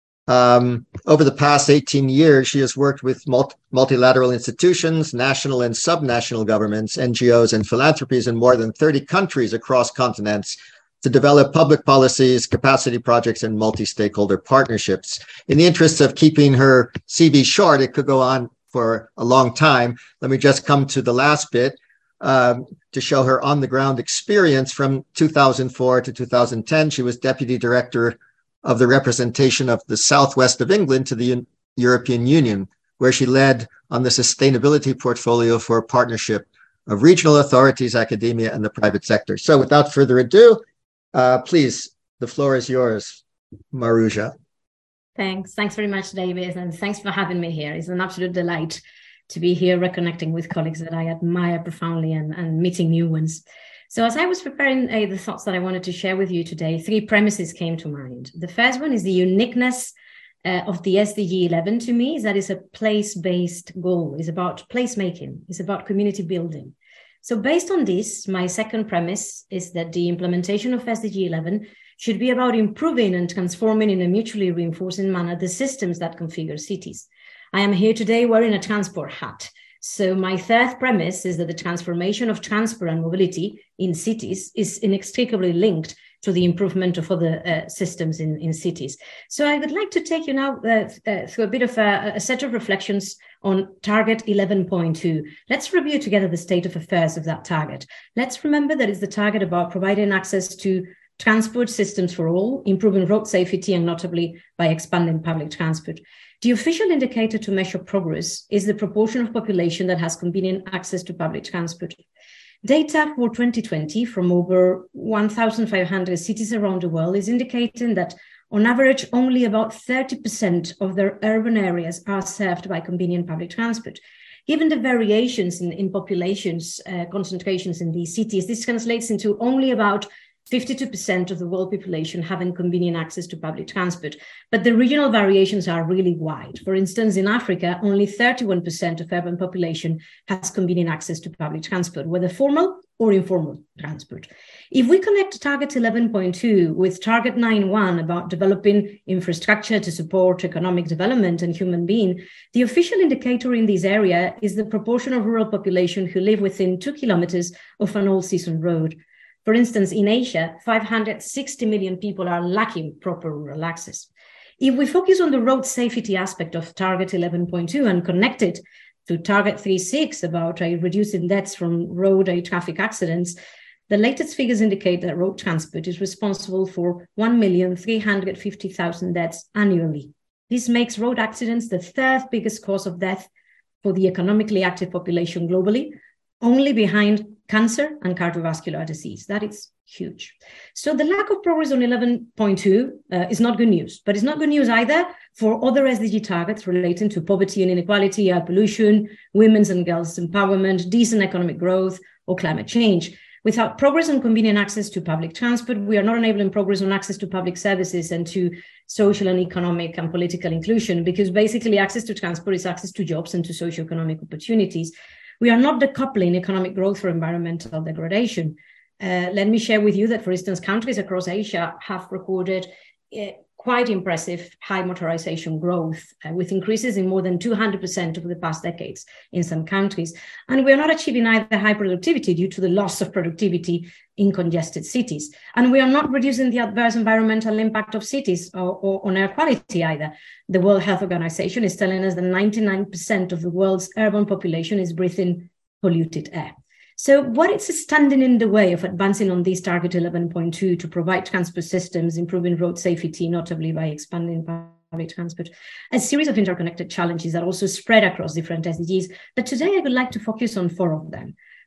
Um, over the past eighteen years, she has worked with multi multilateral institutions, national and subnational governments, N G Os, and philanthropies in more than thirty countries across continents to develop public policies, capacity projects, and multi-stakeholder partnerships. In the interest of keeping her C V short, it could go on for a long time. Let me just come to the last bit um, to show her on-the-ground experience. From two thousand four to two thousand ten, she was Deputy Director of the representation of the Southwest of England to the U- European Union, where she led on the sustainability portfolio for a partnership of regional authorities, academia, and the private sector. So without further ado, uh, please, the floor is yours, Maruja. Thanks. Thanks very much, David, and thanks for having me here. It's an absolute delight to be here reconnecting with colleagues that I admire profoundly and, and meeting new ones. So as I was preparing uh, the thoughts that I wanted to share with you today, three premises came to mind. The first one is the uniqueness uh, of the S D G eleven to me, is that it's a place-based goal. It's about placemaking. It's about community building. So based on this, my second premise is that the implementation of S D G eleven should be about improving and transforming in a mutually reinforcing manner the systems that configure cities. I am here today wearing a transport hat. So my third premise is that the transformation of transport and mobility in cities is inextricably linked to the improvement of other uh, systems in, in cities. So I would like to take you now uh, uh, through a bit of a, a set of reflections on Target eleven point two. Let's review together the state of affairs of that target. Let's remember that it's the target about providing access to transport systems for all, improving road safety, and notably by expanding public transport. The official indicator to measure progress is the proportion of population that has convenient access to public transport. Data for twenty twenty from over one thousand five hundred cities around the world is indicating that on average, only about thirty percent of their urban areas are served by convenient public transport. Given the variations in, in populations, uh, concentrations in these cities, this translates into only about fifty-two percent of the world population having convenient access to public transport. But the regional variations are really wide. For instance, in Africa, only thirty-one percent of urban population has convenient access to public transport, whether formal or informal transport. If we connect Target eleven point two with Target nine point one about developing infrastructure to support economic development and human being, the official indicator in this area is the proportion of rural population who live within two kilometers of an all-season road. For instance, in Asia, five hundred sixty million people are lacking proper rural access. If we focus on the road safety aspect of Target eleven point two and connect it to Target three point six about uh, reducing deaths from road uh, traffic accidents, the latest figures indicate that road transport is responsible for one million three hundred fifty thousand deaths annually. This makes road accidents the third biggest cause of death for the economically active population globally, only behind cancer and cardiovascular disease. That is huge. So the lack of progress on eleven point two uh, is not good news, but it's not good news either for other S D G targets relating to poverty and inequality, air pollution, women's and girls' empowerment, decent economic growth, or climate change. Without progress on convenient access to public transport, we are not enabling progress on access to public services and to social and economic and political inclusion, because basically access to transport is access to jobs and to socioeconomic opportunities. We are not decoupling economic growth for environmental degradation. Uh, let me share with you that, for instance, countries across Asia have recorded uh, quite impressive high motorization growth, uh, with increases in more than two hundred percent over the past decades in some countries. And we are not achieving either high productivity due to the loss of productivity in congested cities. And we are not reducing the adverse environmental impact of cities or, or on air quality either. The World Health Organization is telling us that ninety-nine percent of the world's urban population is breathing polluted air. So what is standing in the way of advancing on this Target eleven point two to provide transport systems, improving road safety, notably by expanding public transport? A series of interconnected challenges that also spread across different S D Gs. But today I would like to focus on four of them.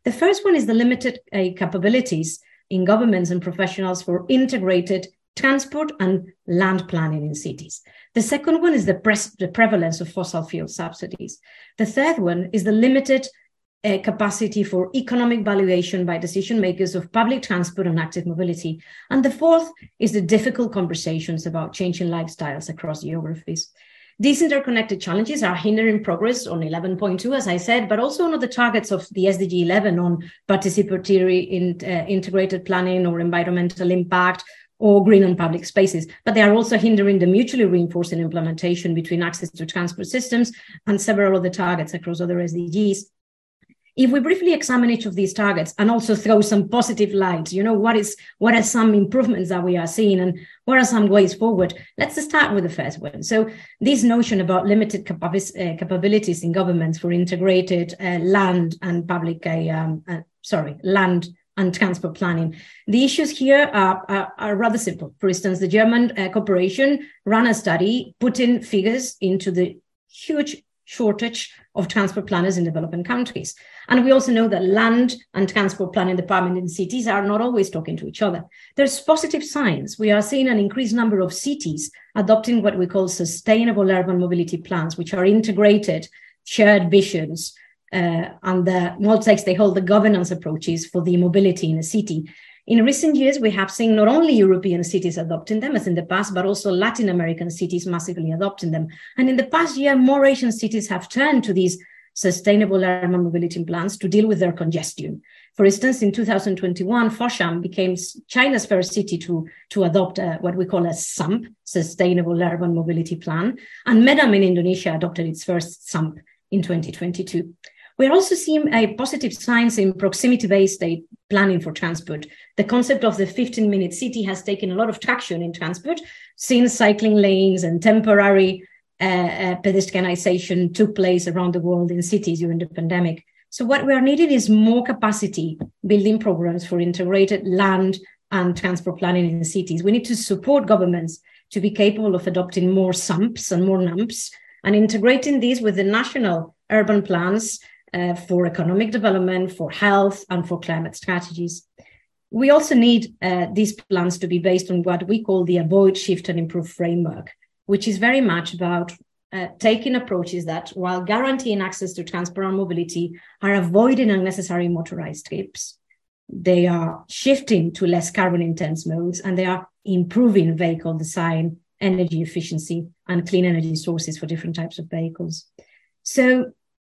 The first one is the limited uh, capabilities in governments and professionals for integrated transport and land planning in cities. The second one is the, pres- the prevalence of fossil fuel subsidies. The third one is the limited uh, capacity for economic valuation by decision makers of public transport and active mobility. And the fourth is the difficult conversations about changing lifestyles across geographies. These interconnected challenges are hindering progress on eleven point two, as I said, but also on the targets of the S D G eleven on participatory in, uh, integrated planning or environmental impact or green and public spaces. But they are also hindering the mutually reinforcing implementation between access to transport systems and several other targets across other S D Gs. If we briefly examine each of these targets and also throw some positive light, you know, what is what are some improvements that we are seeing and what are some ways forward? Let's start with the first one. So this notion about limited capac- uh, capabilities in governments for integrated uh, land and public, uh, um, uh, sorry, land and transport planning. The issues here are, are, are rather simple. For instance, the German uh, corporation ran a study putting figures into the huge shortage of transport planners in developing countries. And we also know that land and transport planning departments in cities are not always talking to each other. There's positive signs. We are seeing an increased number of cities adopting what we call sustainable urban mobility plans, which are integrated, shared visions, uh, and the multi-stakeholder governance approaches for the mobility in a city. In recent years, we have seen not only European cities adopting them as in the past, but also Latin American cities massively adopting them. And in the past year, more Asian cities have turned to these sustainable urban mobility plans to deal with their congestion. For instance, in two thousand twenty-one, Foshan became China's first city to, to adopt a, what we call a S U M P, Sustainable Urban Mobility Plan, and Medan in Indonesia adopted its first S U M P in twenty twenty-two. We're also seeing a positive signs in proximity-based state planning for transport. The concept of the fifteen-minute city has taken a lot of traction in transport since cycling lanes and temporary uh, uh, pedestrianization took place around the world in cities during the pandemic. So what we are needing is more capacity building programs for integrated land and transport planning in cities. We need to support governments to be capable of adopting more S U M Ps and more N U M Ps and integrating these with the national urban plans uh, for economic development, for health, and for climate strategies. We also need uh, these plans to be based on what we call the avoid, shift, and improve framework, which is very much about uh, taking approaches that, while guaranteeing access to transport and mobility, are avoiding unnecessary motorized trips. They are shifting to less carbon-intense modes, and they are improving vehicle design, energy efficiency, and clean energy sources for different types of vehicles. So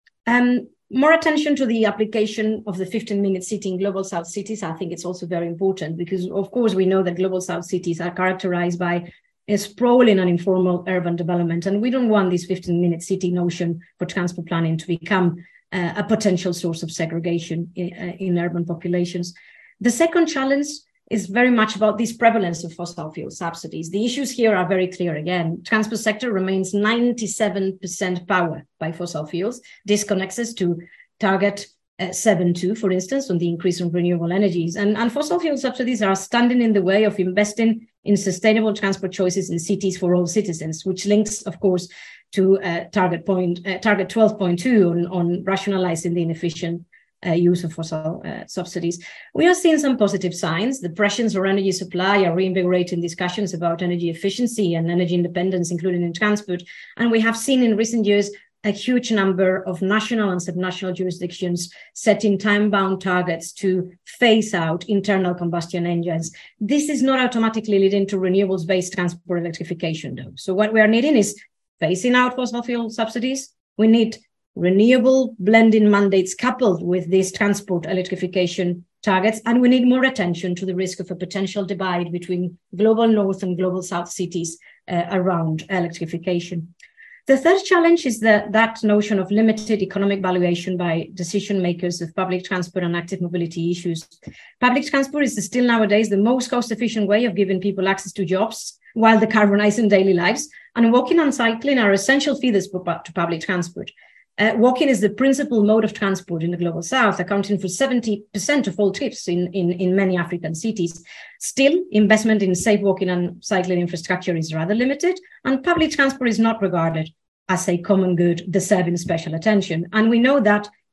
um, more attention to the application of the fifteen-minute city in global south cities. I think it's also very important because, of course, we know that global south cities are characterized by a sprawling and informal urban development, and we don't want this fifteen-minute city notion for transport planning to become uh, a potential source of segregation in, uh, in urban populations. The second challenge is very much about this prevalence of fossil fuel subsidies. The issues here are very clear again. Transport sector remains ninety-seven percent powered by fossil fuels. This connects us to target uh, seven point two, for instance, on the increase in renewable energies. And, and fossil fuel subsidies are standing in the way of investing in sustainable transport choices in cities for all citizens, which links, of course, to uh, target point, uh, target twelve point two on, on rationalizing the inefficient Uh, use of fossil uh, subsidies. We are seeing some positive signs. The pressures on energy supply are reinvigorating discussions about energy efficiency and energy independence, including in transport. And we have seen in recent years a huge number of national and subnational jurisdictions setting time-bound targets to phase out internal combustion engines. This is not automatically leading to renewables-based transport electrification, though. So what we are needing is phasing out fossil fuel subsidies. We need renewable blending mandates coupled with these transport electrification targets, and we need more attention to the risk of a potential divide between global north and global south cities uh, around electrification. The third challenge is the, that notion of limited economic valuation by decision makers of public transport and active mobility issues. Public transport is still nowadays the most cost-efficient way of giving people access to jobs while decarbonizing daily lives, and walking and cycling are essential feeders to public transport. Uh, walking is the principal mode of transport in the global south, accounting for seventy percent of all trips in, in, in many African cities. Still, investment in safe walking and cycling infrastructure is rather limited, and public transport is not regarded as a common good deserving special attention. And we know that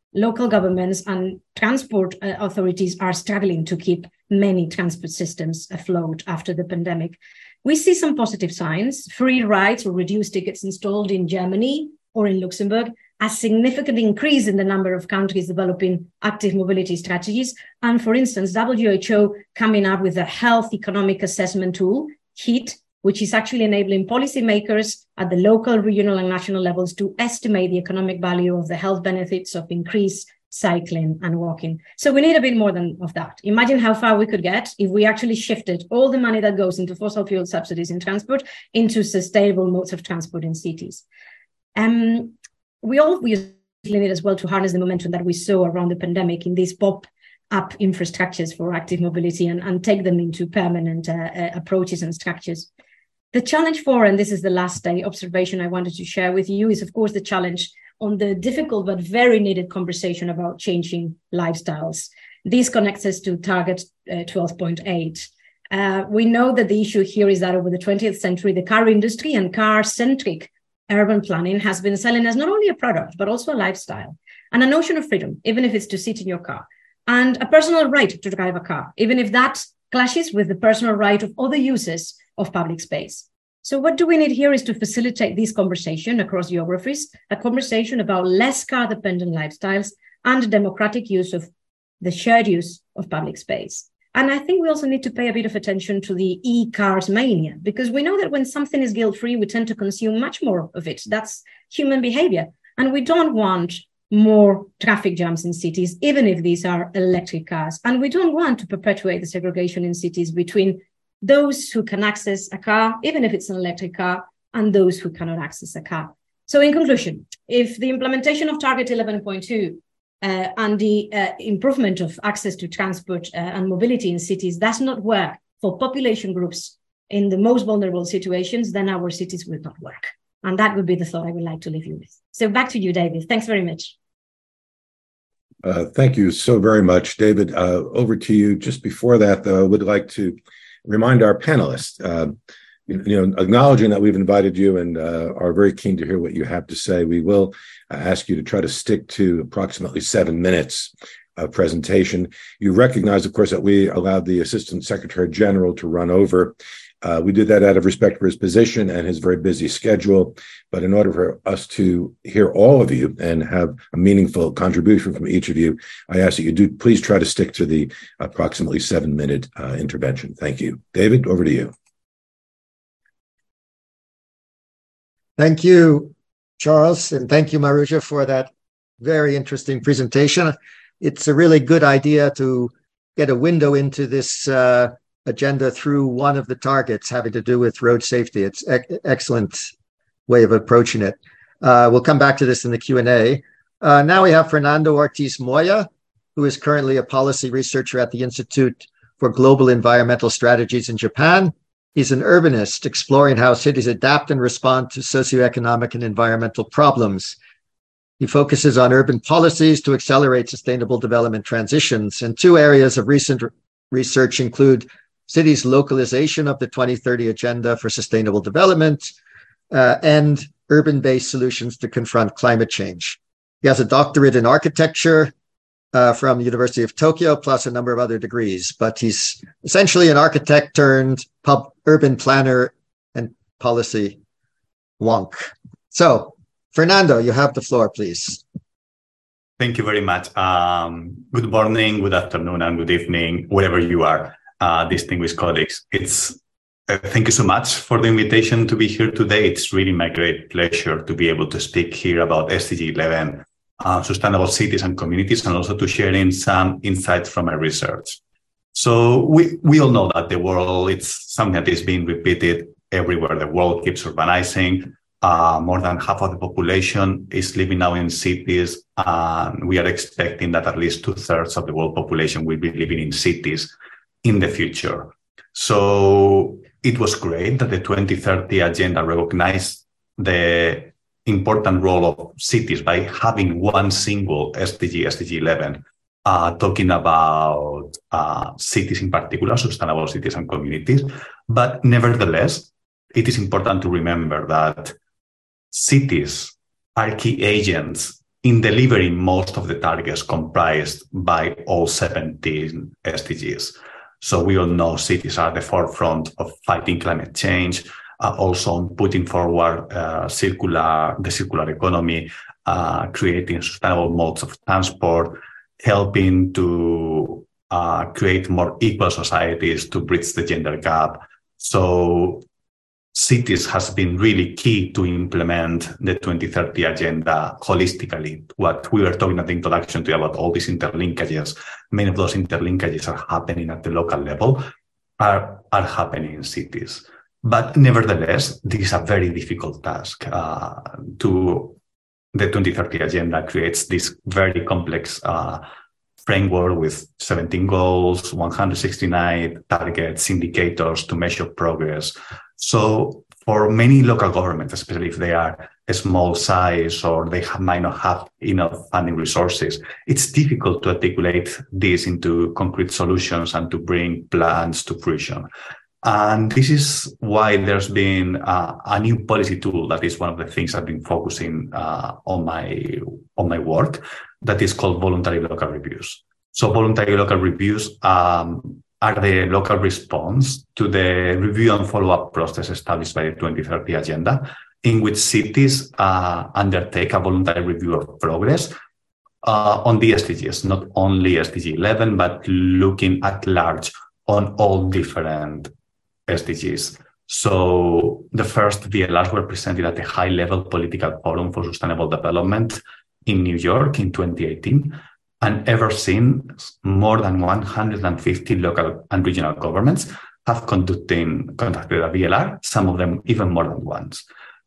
local governments and transport uh, authorities are struggling to keep many transport systems afloat after the pandemic. We see some positive signs: free rides or reduced tickets installed in Germany or in Luxembourg, a significant increase in the number of countries developing active mobility strategies. And for instance, W H O coming up with a health economic assessment tool, HEAT, which is actually enabling policymakers at the local, regional, and national levels to estimate the economic value of the health benefits of increased cycling and walking. So we need a bit more than of that. Imagine how far we could get if we actually shifted all the money that goes into fossil fuel subsidies in transport into sustainable modes of transport in cities. Um, we obviously need as well to harness the momentum that we saw around the pandemic in these pop-up infrastructures for active mobility and, and take them into permanent uh, uh, approaches and structures. The challenge for, and this is the last day observation I wanted to share with you, is of course the challenge on the difficult but very needed conversation about changing lifestyles. This connects us to target uh, twelve point eight. Uh, we know that the issue here is that over the twentieth century, the car industry and car-centric urban planning has been selling as not only a product, but also a lifestyle and a notion of freedom, even if it's to sit in your car, and a personal right to drive a car, even if that clashes with the personal right of other users of public space. So what do we need here is to facilitate this conversation across geographies, a conversation about less car-dependent lifestyles and the democratic use of the shared use of public space. And I think we also need to pay a bit of attention to the e-cars mania, because we know that when something is guilt-free, we tend to consume much more of it. That's human behavior. And we don't want more traffic jams in cities, even if these are electric cars. And we don't want to perpetuate the segregation in cities between those who can access a car, even if it's an electric car, and those who cannot access a car. So in conclusion, if the implementation of Target eleven point two uh, and the uh, improvement of access to transport uh, and mobility in cities does not work for population groups in the most vulnerable situations, then our cities will not work. And that would be the thought I would like to leave you with. So back to you, David. Thanks very much. Uh, thank you so very much, David. Uh, over to you. Just before that, though, I would like to remind our panelists, uh, you, you know, acknowledging that we've invited you and uh, are very keen to hear what you have to say. We will uh, ask you to try to stick to approximately seven minutes of presentation. You recognize, of course, that we allowed the Assistant Secretary General to run over. Uh, we did that out of respect for his position and his very busy schedule. But in order for us to hear all of you and have a meaningful contribution from each of you, I ask that you do please try to stick to the approximately seven minute uh, intervention. Thank you. David, over to you. Thank you, Charles. And thank you, Maruja, for that very interesting presentation. It's a really good idea to get a window into this uh, agenda through one of the targets having to do with road safety. It's an e- excellent way of approaching it. Uh, we'll come back to this in the Q and A. Uh, now we have Fernando Ortiz Moya, who is currently a policy researcher at the Institute for Global Environmental Strategies in Japan. He's an urbanist exploring how cities adapt and respond to socioeconomic and environmental problems. He focuses on urban policies to accelerate sustainable development transitions. And two areas of recent research include cities' localization of the twenty thirty Agenda for Sustainable Development uh, and urban-based solutions to confront climate change. He has a doctorate in architecture uh, from the University of Tokyo, plus a number of other degrees, but he's essentially an architect turned pub, urban planner and policy wonk. So, Fernando, you have the floor, please. Thank you very much. Um, good morning, good afternoon, and good evening, wherever you are, uh, distinguished colleagues. It's uh, thank you so much for the invitation to be here today. It's really my great pleasure to be able to speak here about S D G eleven, uh, sustainable cities and communities, and also to share in some insights from my research. So we, we all know that the world, it's something that is being repeated everywhere. The world keeps urbanizing. Uh, more than half of the population is living now in cities. And we are expecting that at least two thirds of the world population will be living in cities in the future. So it was great that the twenty thirty Agenda recognized the important role of cities by having one single S D G, S D G eleven, uh, talking about uh, cities in particular, sustainable cities and communities. But nevertheless, it is important to remember that cities are key agents in delivering most of the targets comprised by all seventeen S D Gs. So we all know cities are at the forefront of fighting climate change, uh, also on putting forward uh, circular, the circular economy, uh, creating sustainable modes of transport, helping to uh, create more equal societies to bridge the gender gap. So cities has been really key to implement the twenty thirty agenda holistically. What we were talking at the introduction to about all these interlinkages, many of those interlinkages are happening at the local level, are, are happening in cities. But nevertheless, this is a very difficult task. Uh, to the twenty thirty agenda creates this very complex uh, framework with seventeen goals, one hundred sixty-nine targets, indicators to measure progress. So for many local governments, especially if they are a small size or they have, might not have enough funding resources, it's difficult to articulate this into concrete solutions and to bring plans to fruition. And this is why there's been uh, a new policy tool that is one of the things I've been focusing uh, on my on my work, that is called voluntary local reviews. So voluntary local reviews um, are the local response to the review and follow-up process established by the twenty thirty agenda, in which cities uh, undertake a voluntary review of progress uh, on the S D Gs, not only S D G eleven, but looking at large on all different S D Gs. So the first V L Rs were presented at the high-level political forum for sustainable development in New York in twenty eighteen. And ever since, more than one hundred fifty local and regional governments have conducted, conducted a V L R, some of them even more than once.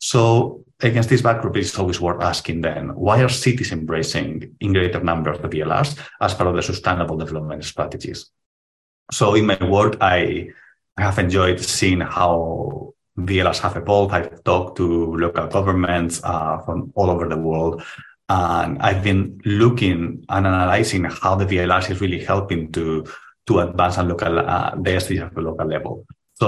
So against this backdrop, it's always worth asking then, why are cities embracing in greater numbers the V L Rs as part of the sustainable development strategies? So in my work, I, I have enjoyed seeing how V L Rs have evolved. I've talked to local governments uh, from all over the world. And I've been looking and analyzing how the V L Rs is really helping to, to advance on local, uh, the S D Gs at the local level.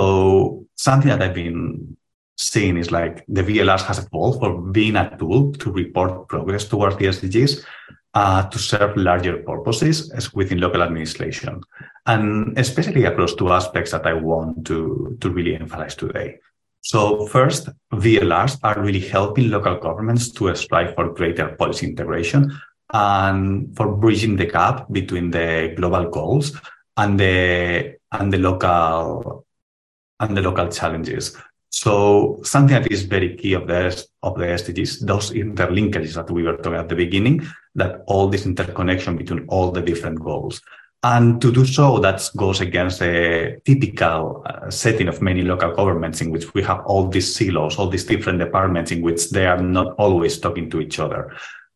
So something that I've been seeing is like the V L Rs has evolved from being a tool to report progress towards the S D Gs uh, to serve larger purposes as within local administration. And especially across two aspects that I want to, to really emphasize today. So first, V L Rs are really helping local governments to strive for greater policy integration and for bridging the gap between the global goals and the and the local and the local challenges. So something that is very key of the of the S D Gs, those interlinkages that we were talking at the beginning, that all this interconnection between all the different goals. And to do so, that goes against the typical uh, setting of many local governments in which we have all these silos, all these different departments in which they are not always talking to each other.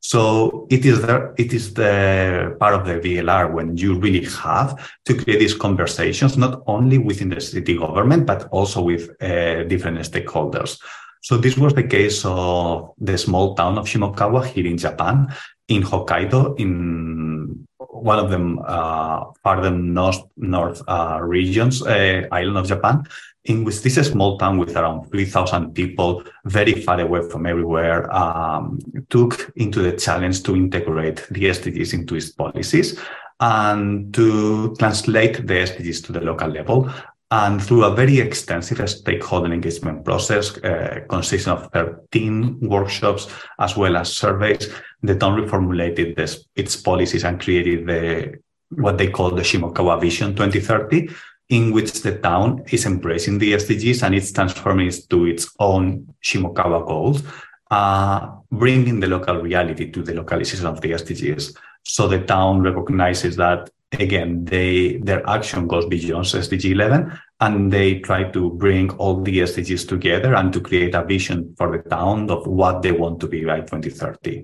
So it is the, it is the part of the V L R when you really have to create these conversations, not only within the city government, but also with uh, different stakeholders. So this was the case of the small town of Shimokawa here in Japan, in Hokkaido, in one of them uh, farther north, north uh, regions, uh, island of Japan, in which this is a small town with around three thousand people, very far away from everywhere, um, took into the challenge to integrate the S D Gs into its policies and to translate the S D Gs to the local level. And through a very extensive stakeholder engagement process, uh, consisting of thirteen workshops as well as surveys, the town reformulated this, its policies and created the what they call the Shimokawa Vision twenty thirty, in which the town is embracing the S D Gs and it's transforming it to its own Shimokawa goals, uh, bringing the local reality to the localization of the S D Gs. So the town recognizes that, again, they their action goes beyond S D G eleven, and they try to bring all the S D Gs together and to create a vision for the town of what they want to be by twenty thirty.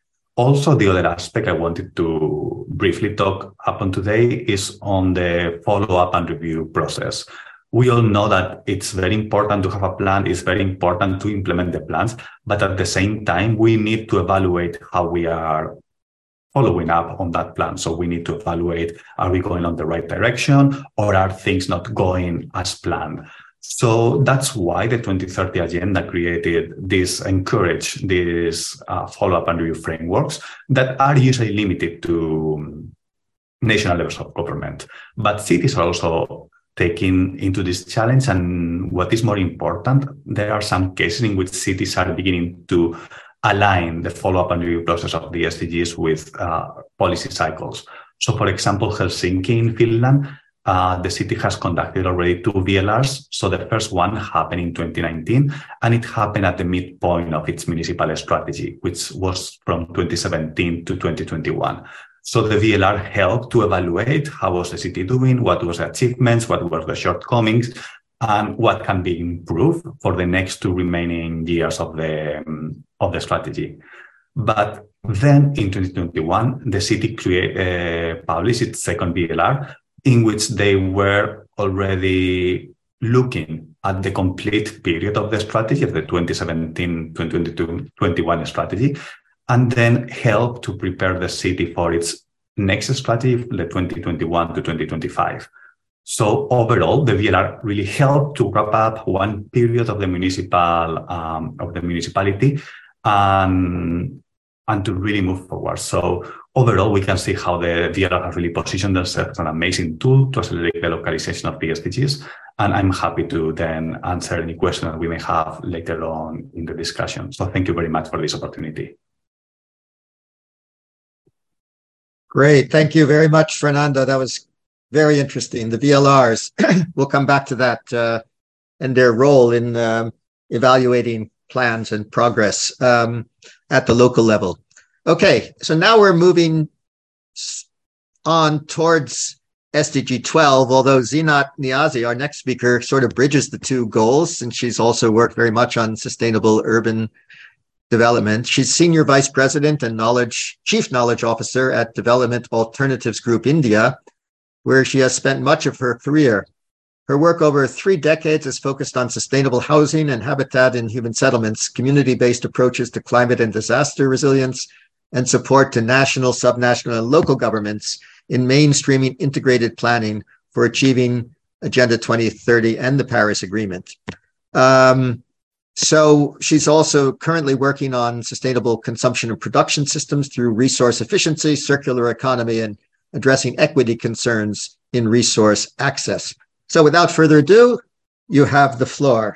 Also, the other aspect I wanted to briefly talk upon today is on the follow-up and review process. We all know that it's very important to have a plan, it's very important to implement the plans, but at the same time, we need to evaluate how we are following up on that plan. So we need to evaluate, are we going on the right direction or are things not going as planned? So that's why the twenty thirty Agenda created this, encourage these uh, follow-up and review frameworks that are usually limited to national levels of government. But cities are also taking into this challenge. And what is more important, there are some cases in which cities are beginning to align the follow-up and review process of the S D Gs with uh, policy cycles. So, for example, Helsinki in Finland, uh, the city has conducted already two V L Rs. So the first one happened in twenty nineteen, and it happened at the midpoint of its municipal strategy, which was from twenty seventeen to twenty twenty-one. So the V L R helped to evaluate how was the city doing, what was the achievements, what were the shortcomings, and what can be improved for the next two remaining years of the, um, of the strategy. But then in twenty twenty-one, the city create, uh, published its second V L R, in which they were already looking at the complete period of the strategy, of the twenty seventeen to twenty twenty-one strategy, and then help to prepare the city for its next strategy, the twenty twenty-one to twenty twenty-five. So overall, the V L R really helped to wrap up one period of the municipal um, of the municipality and, and to really move forward. So overall, we can see how the V L R has really positioned themselves as an amazing tool to accelerate the localization of the S D Gs. And I'm happy to then answer any questions that we may have later on in the discussion. So thank you very much for this opportunity. Great. Thank you very much, Fernando. That was very interesting. The V L Rs, we'll come back to that uh, and their role in um, evaluating plans and progress um, at the local level. Okay, so now we're moving on towards S D G twelve, although Zinat Niazi, our next speaker, sort of bridges the two goals, and she's also worked very much on sustainable urban development. She's Senior Vice President and Knowledge Chief Knowledge Officer at Development Alternatives Group India, where she has spent much of her career. Her work over three decades is focused on sustainable housing and habitat in human settlements, community-based approaches to climate and disaster resilience, and support to national, subnational, and local governments in mainstreaming integrated planning for achieving Agenda twenty thirty and the Paris Agreement. Um, So she's also currently working on sustainable consumption and production systems through resource efficiency, circular economy, and addressing equity concerns in resource access. So without further ado, you have the floor.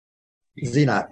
Zinat.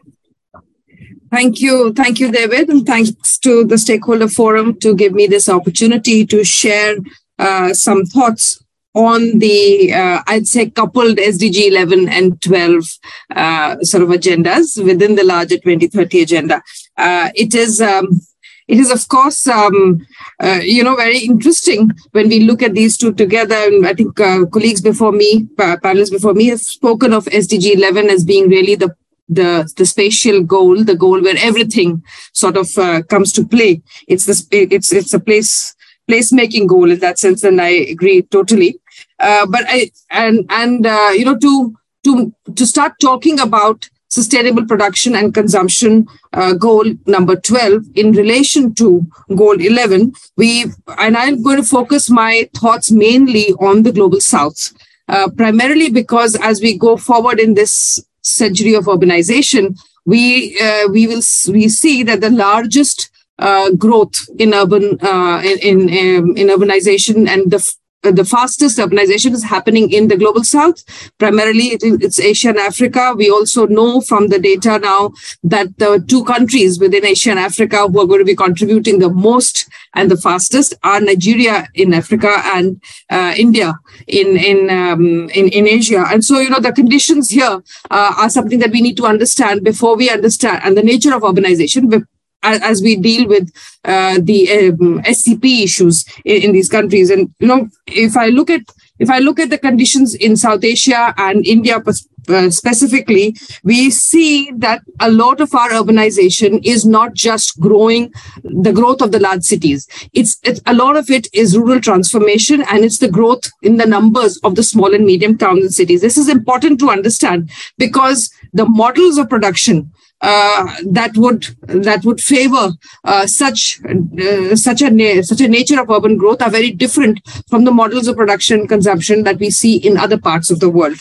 Thank you. Thank you, David. And thanks to the Stakeholder Forum to give me this opportunity to share uh, some thoughts on the, uh, I'd say, coupled S D G eleven and twelve uh, sort of agendas within the larger twenty thirty agenda. Uh, it is, um, it is of course, um, uh, you know, very interesting when we look at these two together. And I think uh, colleagues before me, panelists before me, have spoken of S D G eleven as being really the the the spatial goal, the goal where everything sort of uh, comes to play. It's the it's it's a place placemaking goal in that sense, and I agree totally. Uh, but I and and uh, you know to to to start talking about sustainable production and consumption uh, goal number twelve in relation to goal eleven, we and I'm going to focus my thoughts mainly on the global south, uh, primarily because as we go forward in this century of urbanization, we uh, we will we see that the largest uh, growth in urban uh, in in, um, in urbanization and the the fastest urbanization is happening in the global south. Primarily, it, it's Asia and Africa. We also know from the data now that the two countries within Asia and Africa who are going to be contributing the most and the fastest are Nigeria in Africa and uh, India in in, um, in in Asia. And so, you know, the conditions here uh, are something that we need to understand before we understand and the nature of urbanization as we deal with uh, the um, S C P issues in, in these countries. And, you know, if I look at if I look at the conditions in South Asia and India uh, specifically, we see that a lot of our urbanization is not just growing, the growth of the large cities. It's, it's a lot of it is rural transformation, and it's the growth in the numbers of the small and medium towns and cities. This is important to understand because the models of production Uh, that would that would favor uh, such uh, such a na- such a nature of urban growth are very different from the models of production and consumption that we see in other parts of the world.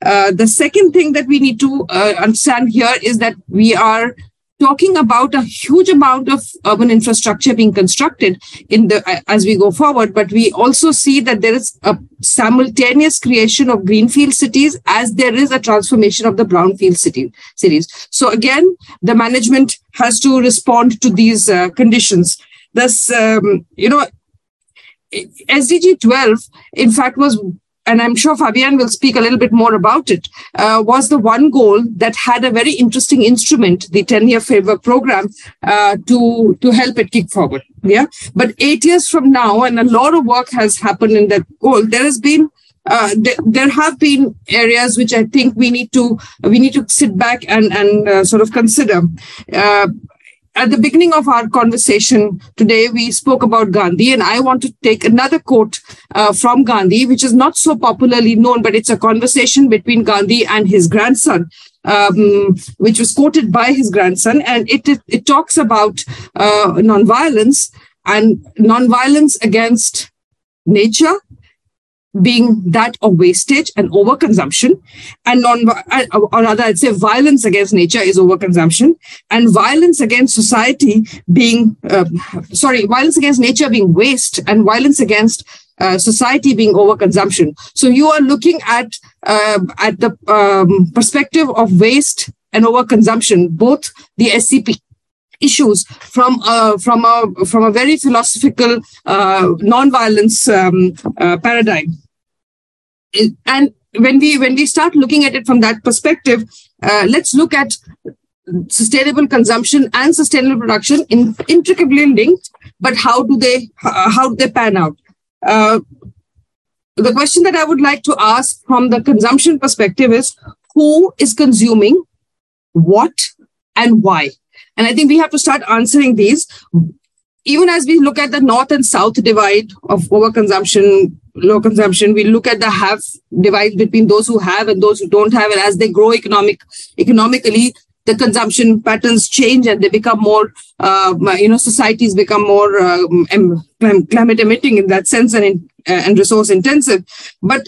Uh, the second thing that we need to uh, understand here is that we are talking about a huge amount of urban infrastructure being constructed in the as we go forward, but we also see that there is a simultaneous creation of greenfield cities as there is a transformation of the brownfield city cities. So again, the management has to respond to these uh, conditions. Thus, um, you know, S D G twelve, in fact, was, and I'm sure Fabian will speak a little bit more about it, uh, was the one goal that had a very interesting instrument, the ten-year framework program, uh, to, to help it kick forward. Yeah. But eight years from now, and a lot of work has happened in that goal, there has been, uh, th- there have been areas which I think we need to, we need to sit back and, and uh, sort of consider. Uh, At the beginning of our conversation today, we spoke about Gandhi, and I want to take another quote uh, from Gandhi, which is not so popularly known, but it's a conversation between Gandhi and his grandson, um, which was quoted by his grandson, and it it, it talks about uh, nonviolence and nonviolence against nature being that of wastage and overconsumption, and non, or rather, I'd say violence against nature is overconsumption, and violence against society being, uh, sorry, violence against nature being waste, and violence against uh, society being overconsumption. So you are looking at uh, at the um, perspective of waste and overconsumption, both the S C P issues from uh, from a from a very philosophical uh, non-violence um, uh, paradigm. And when we when we start looking at it from that perspective, uh, let's look at sustainable consumption and sustainable production in intricately linked. But how do they uh, how do they pan out? Uh, the question that I would like to ask from the consumption perspective is: who is consuming what and why? And I think we have to start answering these. Even as we look at the north and south divide of overconsumption, low consumption, we look at the have divide between those who have and those who don't have. And as they grow economic, economically, the consumption patterns change and they become more, uh, you know, societies become more uh, climate emitting in that sense and, in, uh, and resource intensive. But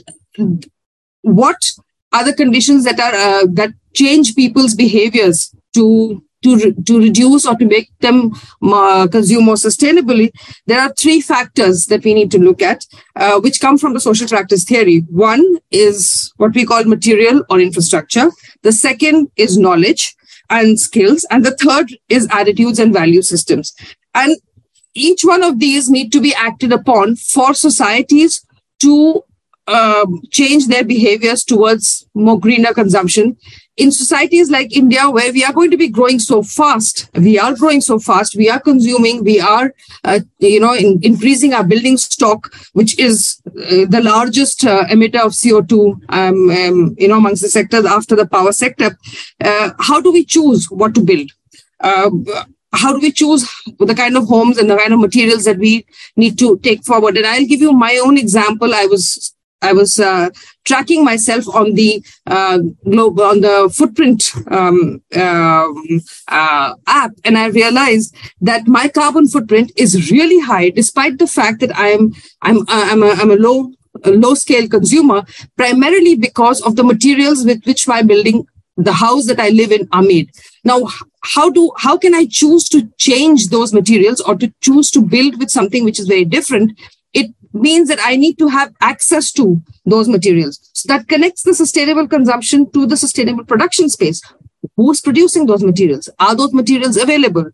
what are the conditions that are uh, that change people's behaviors to To, re- to reduce or to make them uh, consume more sustainably? There are three factors that we need to look at, uh, which come from the social practice theory. One is what we call material or infrastructure. The second is knowledge and skills. And the third is attitudes and value systems. And each one of these need to be acted upon for societies to uh, change their behaviors towards more greener consumption. In societies like India, where we are going to be growing so fast, we are growing so fast, we are consuming, we are, uh, you know, in, increasing our building stock, which is uh, the largest uh, emitter of C O two, um, um, you know, amongst the sectors after the power sector. Uh, how do we choose what to build? Uh, how do we choose the kind of homes and the kind of materials that we need to take forward? And I'll give you my own example. I was I was uh, tracking myself on the uh, globe, on the footprint um, uh, uh, app, and I realized that my carbon footprint is really high, despite the fact that I'm I'm I'm a, I'm a low a low scale consumer, primarily because of the materials with which my building, the house that I live in, are made. Now, how do how can I choose to change those materials or to choose to build with something which is very different? It means that I need to have access to those materials. So that connects the sustainable consumption to the sustainable production space. Who's producing those materials? Are those materials available?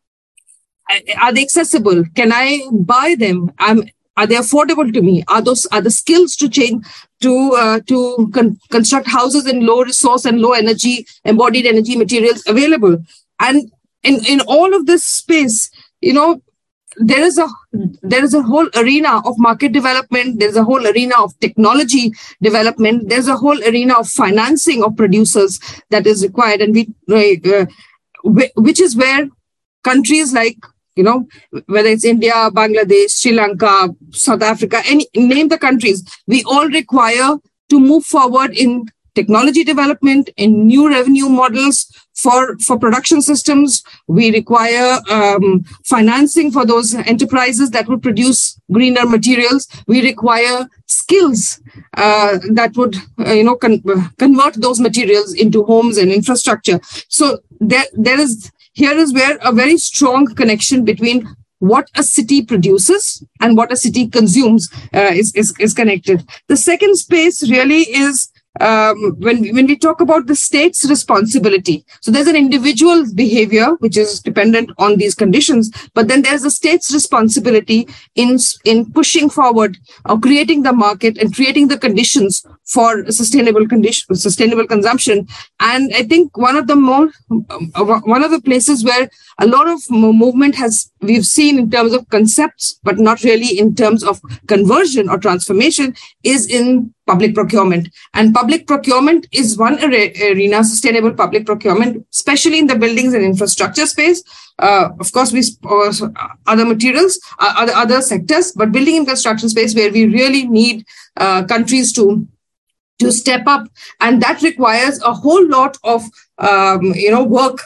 Are they accessible? Can I buy them? Um, are they affordable to me? Are those are the skills to change to uh, to con- construct houses in low resource and low energy embodied energy materials available? And in in all of this space, you know, there is a there is a whole arena of market development. There's a whole arena of technology development. There's a whole arena of financing of producers that is required, and we uh, which is where countries like, you know, whether it's India, Bangladesh, Sri Lanka, South Africa, any name the countries, we all require to move forward in technology development, in new revenue models for, for production systems. We require um, financing for those enterprises that would produce greener materials. We require skills uh, that would, uh, you know, con- convert those materials into homes and infrastructure. So there, there is, here is where a very strong connection between what a city produces and what a city consumes uh, is, is, is connected. The second space really is um, when, when we talk about the state's responsibility. So there's an individual behavior which is dependent on these conditions, but then there's the state's responsibility in, in pushing forward or creating the market and creating the conditions for sustainable condition, sustainable consumption. And I think one of the more, one of the places where a lot of movement has, we've seen in terms of concepts, but not really in terms of conversion or transformation, is in public procurement. And public procurement is one arena, sustainable public procurement, especially in the buildings and infrastructure space. Uh, of course, we uh, other materials, uh, other other sectors, but building and construction space where we really need uh, countries to to step up, and that requires a whole lot of um, you know work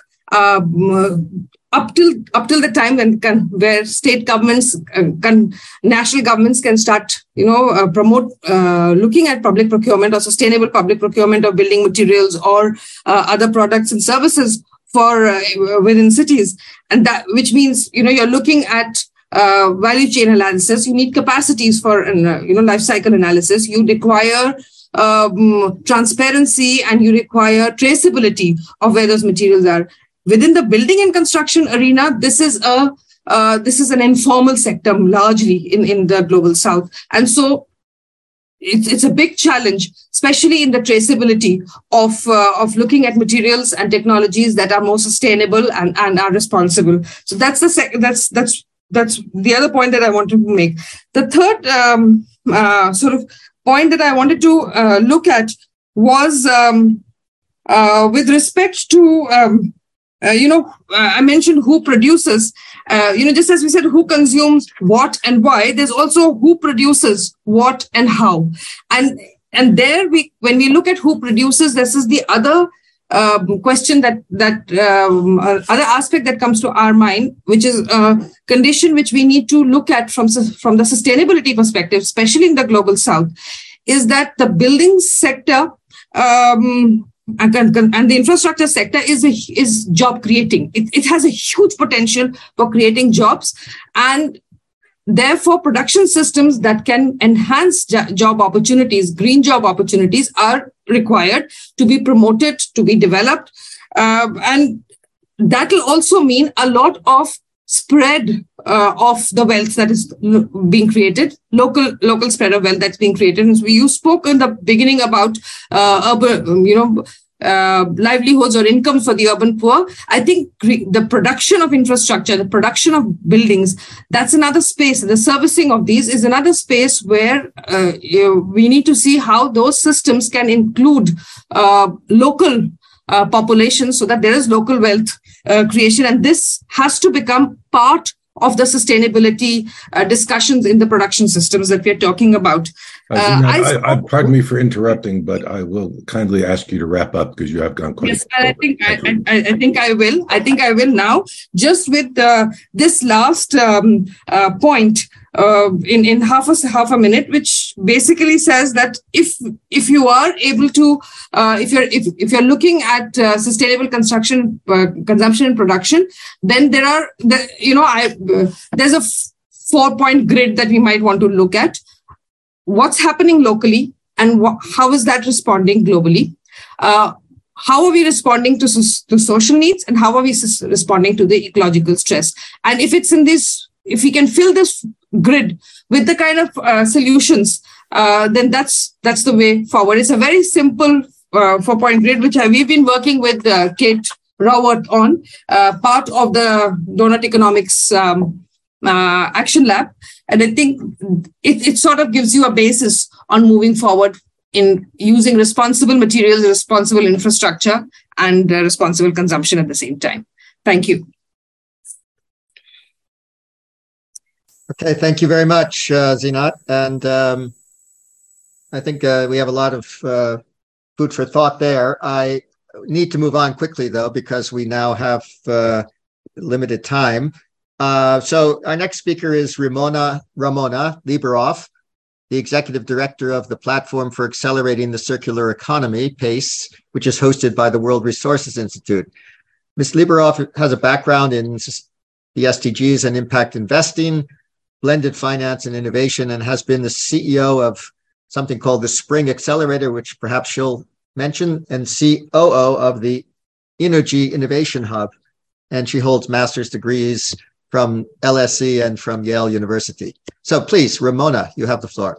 um, up till up till the time when can, where state governments, uh, can, national governments can start you know uh, promote uh, looking at public procurement or sustainable public procurement of building materials or uh, other products and services for uh, within cities, and that which means you know you're looking at uh, value chain analysis. You need capacities for uh, you know life cycle analysis. You require Um, transparency, and you require traceability of where those materials are. Within the building and construction arena, this is a uh, this is an informal sector largely in, in the global south. And so it's, it's a big challenge, especially in the traceability of uh, of looking at materials and technologies that are more sustainable and, and are responsible. So that's the sec- that's that's that's the other point that I want to make. The third um, uh, sort of point that I wanted to uh, look at was um, uh, with respect to, um, uh, you know, uh, I mentioned who produces, uh, you know, just as we said, who consumes what and why, there's also who produces what and how. And and there, we when we look at who produces, this is the other um, question that, that um, uh, other aspect that comes to our mind, which is a condition which we need to look at from, from the sustainability perspective, especially in the global south, is that the building sector um, and, and the infrastructure sector is, a, is job creating. It, it has a huge potential for creating jobs, and therefore, production systems that can enhance job opportunities, green job opportunities, are required to be promoted, to be developed. Uh, and that will also mean a lot of spread uh, of the wealth that is being created, local local spread of wealth that's being created. And so you spoke in the beginning about uh, urban, you know, Uh, livelihoods or income for the urban poor. I think the production of infrastructure, the production of buildings, that's another space. The servicing of these is another space where uh, you know, we need to see how those systems can include uh, local uh, populations so that there is local wealth uh, creation. And this has to become part of the sustainability uh, discussions in the production systems that we're talking about. Uh, Zina, I, I, I, pardon me for interrupting, but I will kindly ask you to wrap up because you have gone quite. Yes, I think I, I, I think I will. I think I will now. Just with uh, this last um, uh, point uh, in in half a half a minute, which basically says that if if you are able to, uh, if you're if if you're looking at uh, sustainable construction, uh, consumption and production, then there are the you know I uh, there's a f- four point grid that we might want to look at. What's happening locally and wh- how is that responding globally? Uh, how are we responding to, to social needs, and how are we s- responding to the ecological stress? And if it's in this, if we can fill this grid with the kind of uh, solutions, uh, then that's that's the way forward. It's a very simple uh, four-point grid, which I, we've been working with uh, Kate Raworth on, uh, part of the Donut Economics um, uh, Action Lab. And I think it, it sort of gives you a basis on moving forward in using responsible materials, responsible infrastructure, and uh, responsible consumption at the same time. Thank you. Okay, thank you very much, uh, Zeenat. And um, I think uh, we have a lot of uh, food for thought there. I need to move on quickly, though, because we now have uh, limited time. Uh, so our next speaker is Ramona, Ramona Liberov, the Executive Director of the Platform for Accelerating the Circular Economy, PACE, which is hosted by the World Resources Institute. Miz Liberov has a background in the S D Gs and impact investing, blended finance and innovation, and has been the C E O of something called the Spring Accelerator, which perhaps she'll mention, and C O O of the Energy Innovation Hub. And she holds master's degrees from L S E and from Yale University. So please, Ramona, you have the floor.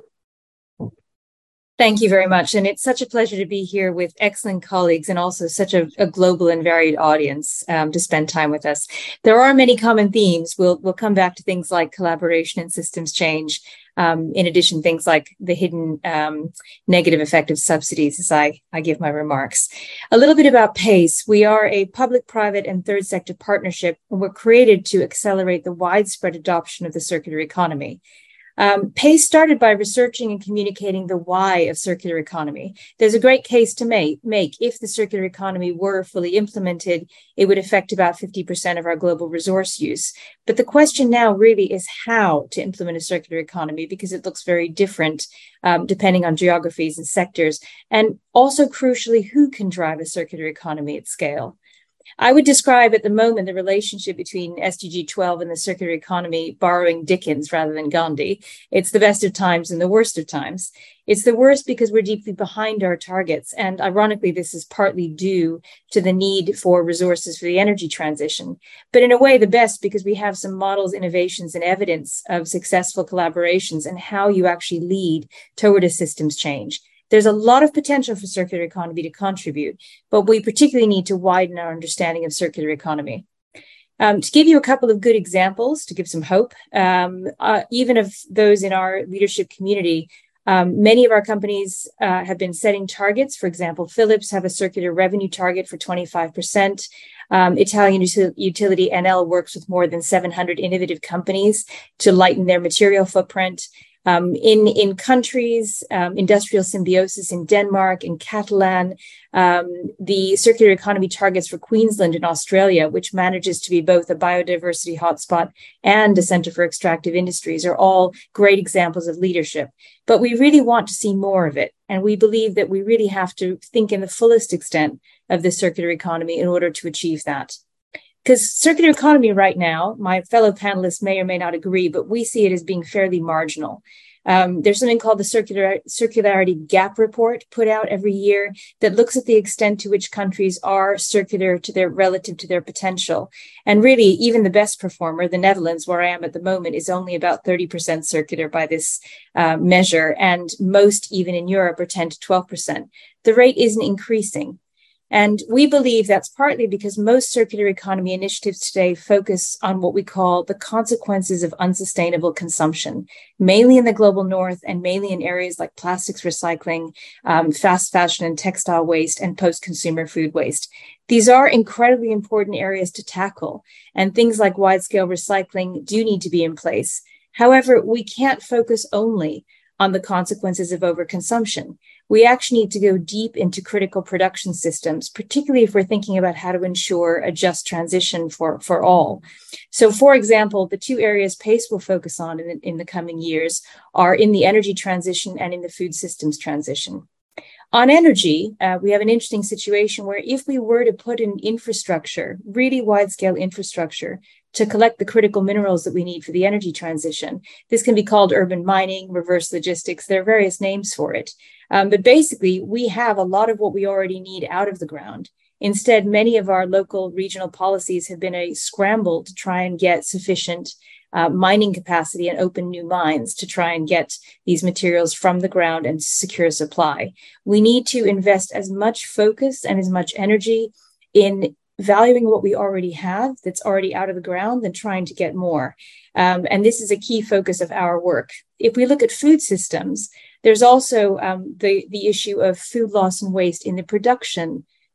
Thank you very much. And it's such a pleasure to be here with excellent colleagues and also such a, a global and varied audience um, to spend time with us. There are many common themes. We'll, we'll come back to things like collaboration and systems change. Um, in addition, things like the hidden um, negative effect of subsidies as I, I give my remarks. A little bit about PACE. We are a public, private, and third sector partnership, and we're created to accelerate the widespread adoption of the circular economy. Um, PACE started by researching and communicating the why of circular economy. There's a great case to make, make. If the circular economy were fully implemented, it would affect about fifty percent of our global resource use. But the question now really is how to implement a circular economy, because it looks very different um, depending on geographies and sectors. And also crucially, who can drive a circular economy at scale? I would describe at the moment the relationship between S D G twelve and the circular economy, borrowing Dickens rather than Gandhi. It's the best of times and the worst of times. It's the worst because we're deeply behind our targets. And ironically, this is partly due to the need for resources for the energy transition. But in a way, the best because we have some models, innovations, and evidence of successful collaborations and how you actually lead toward a systems change. There's a lot of potential for circular economy to contribute, but we particularly need to widen our understanding of circular economy. Um, to give you a couple of good examples, to give some hope, um, uh, even of those in our leadership community, um, many of our companies uh, have been setting targets. For example, Philips have a circular revenue target for twenty-five percent. Um, Italian util- utility N L works with more than seven hundred innovative companies to lighten their material footprint. Um, in, in countries, um, industrial symbiosis in Denmark, in Catalan, um, the circular economy targets for Queensland in Australia, which manages to be both a biodiversity hotspot and a center for extractive industries, are all great examples of leadership. But we really want to see more of it. And we believe that we really have to think in the fullest extent of the circular economy in order to achieve that. Because circular economy right now, my fellow panelists may or may not agree, but we see it as being fairly marginal. Um, there's something called the circular, Circularity Gap Report put out every year that looks at the extent to which countries are circular to their relative to their potential. And really, even the best performer, the Netherlands, where I am at the moment, is only about thirty percent circular by this uh, measure. And most, even in Europe, are ten to twelve percent. The rate isn't increasing. And we believe that's partly because most circular economy initiatives today focus on what we call the consequences of unsustainable consumption, mainly in the global north and mainly in areas like plastics recycling, um, fast fashion and textile waste, and post-consumer food waste. These are incredibly important areas to tackle, and things like wide-scale recycling do need to be in place. However, we can't focus only on the consequences of overconsumption. We actually need to go deep into critical production systems, particularly if we're thinking about how to ensure a just transition for, for all. So, for example, the two areas PACE will focus on in, in the coming years are in the energy transition and in the food systems transition. On energy, uh, we have an interesting situation where if we were to put in infrastructure, really wide-scale infrastructure, to collect the critical minerals that we need for the energy transition. This can be called urban mining, reverse logistics. There are various names for it. Um, but basically, we have a lot of what we already need out of the ground. Instead, many of our local regional policies have been a scramble to try and get sufficient uh, mining capacity and open new mines to try and get these materials from the ground and secure supply. We need to invest as much focus and as much energy in valuing what we already have that's already out of the ground than trying to get more. Um, and this is a key focus of our work. If we look at food systems, there's also um, the, the issue of food loss and waste in the production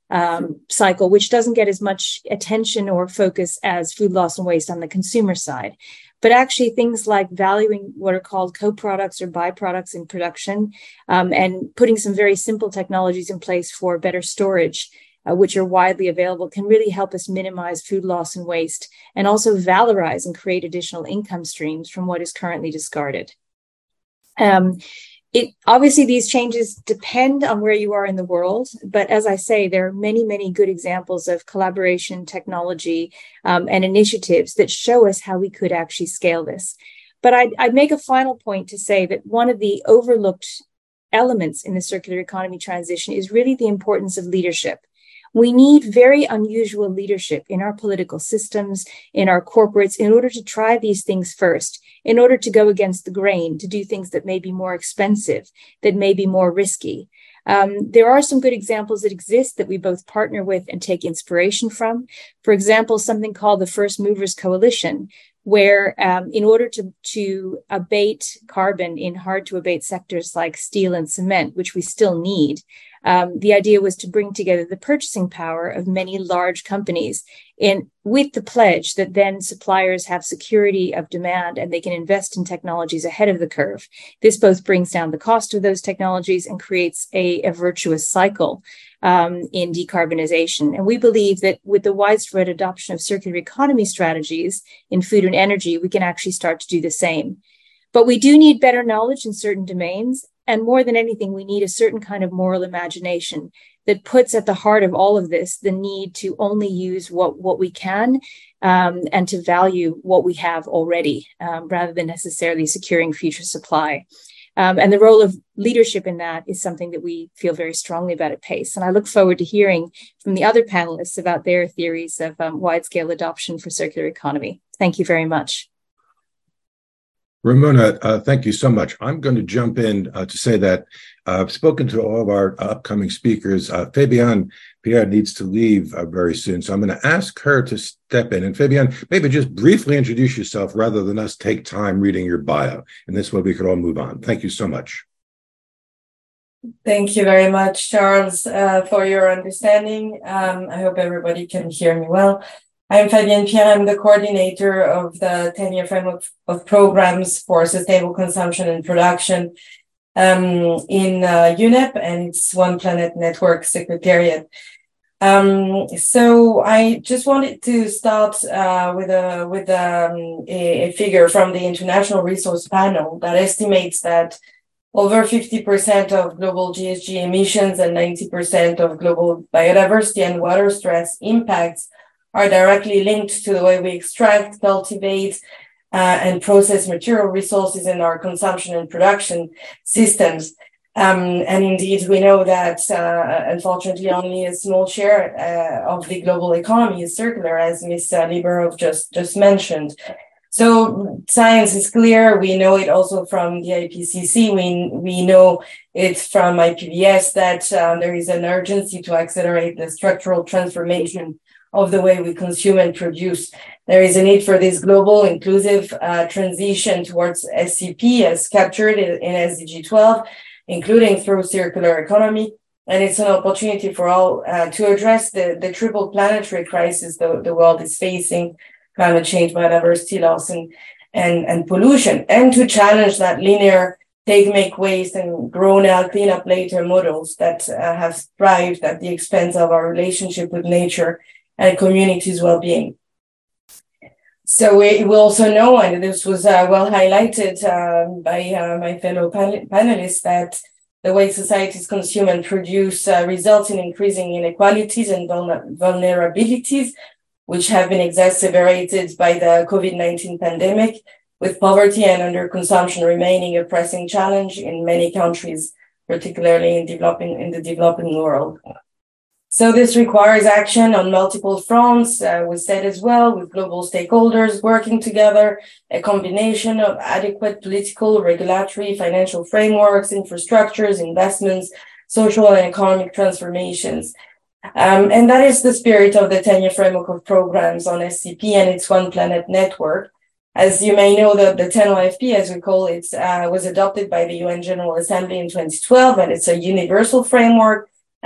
um, cycle, which doesn't get as much attention or focus as food loss and waste on the consumer side. But actually things like valuing what are called co-products or byproducts in production, um, and putting some very simple technologies in place for better storage, uh, which are widely available, can really help us minimize food loss and waste, and also valorize and create additional income streams from what is currently discarded. Um, It, obviously, these changes depend on where you are in the world, but as I say, there are many, many good examples of collaboration, technology, um, and initiatives that show us how we could actually scale this. But I'd, I'd make a final point to say that one of the overlooked elements in the circular economy transition is really the importance of leadership. We need very unusual leadership in our political systems, in our corporates, in order to try these things first, in order to go against the grain, to do things that may be more expensive, that may be more risky. Um, there are some good examples that exist that we both partner with and take inspiration from. For example, something called the First Movers Coalition, where um, in order to, to abate carbon in hard to abate sectors like steel and cement, which we still need, um, the idea was to bring together the purchasing power of many large companies in with the pledge that then suppliers have security of demand and they can invest in technologies ahead of the curve. This both brings down the cost of those technologies and creates a, a virtuous cycle um, in decarbonization. And we believe that with the widespread adoption of circular economy strategies in food and energy, we can actually start to do the same. But we do need better knowledge in certain domains. And more than anything, we need a certain kind of moral imagination that puts at the heart of all of this the need to only use what, what we can um, and to value what we have already, um, rather than necessarily securing future supply. Um, and the role of leadership in that is something that we feel very strongly about at PACE. And I look forward to hearing from the other panelists about their theories of um, wide-scale adoption for circular economy. Thank you very much. Ramona, uh, thank you so much. I'm going to jump in uh, to say that uh, I've spoken to all of our upcoming speakers. Uh, Fabienne Pierre needs to leave uh, very soon, so I'm going to ask her to step in. And Fabienne, maybe just briefly introduce yourself rather than us take time reading your bio. And this way we could all move on. Thank you so much. Thank you very much, Charles, uh, for your understanding. Um, I hope everybody can hear me well. I'm Fabienne Pierre. I'm the coordinator of the ten-year framework of programs for sustainable consumption and production um, in uh, U N E P and its One Planet Network Secretariat. Um, so I just wanted to start uh, with a with um, a, a figure from the International Resource Panel that estimates that over fifty percent of global G H G emissions and ninety percent of global biodiversity and water stress impacts are directly linked to the way we extract, cultivate, uh, and process material resources in our consumption and production systems. Um, and indeed, we know that, uh, unfortunately, only a small share uh, of the global economy is circular, as Miz Liberov just, just mentioned. So science is clear. We know it also from the I P C C. We, we know it from I P B S that uh, there is an urgency to accelerate the structural transformation of the way we consume and produce. There is a need for this global inclusive uh, transition towards S C P as captured in, in S D G twelve, including through circular economy. And it's an opportunity for all uh, to address the, the triple planetary crisis the, the world is facing: climate change, biodiversity loss, and, and, and pollution, and to challenge that linear take, make, waste, and grow now, clean up later models that uh, have thrived at the expense of our relationship with nature and communities' well-being. So we, we also know, and this was uh, well highlighted uh, by uh, my fellow pan- panelists, that the way societies consume and produce uh, results in increasing inequalities and vulner- vulnerabilities, which have been exacerbated by the COVID nineteen pandemic, with poverty and underconsumption remaining a pressing challenge in many countries, particularly in developing in the developing world. So this requires action on multiple fronts, uh, we said as well, with global stakeholders working together, a combination of adequate political, regulatory, financial frameworks, infrastructures, investments, social and economic transformations. Um, and that is the spirit of the ten-year framework of programs on S C P and its One Planet Network. As you may know, the, the ten O F P, as we call it, uh, was adopted by the U N General Assembly in twenty twelve, and it's a universal framework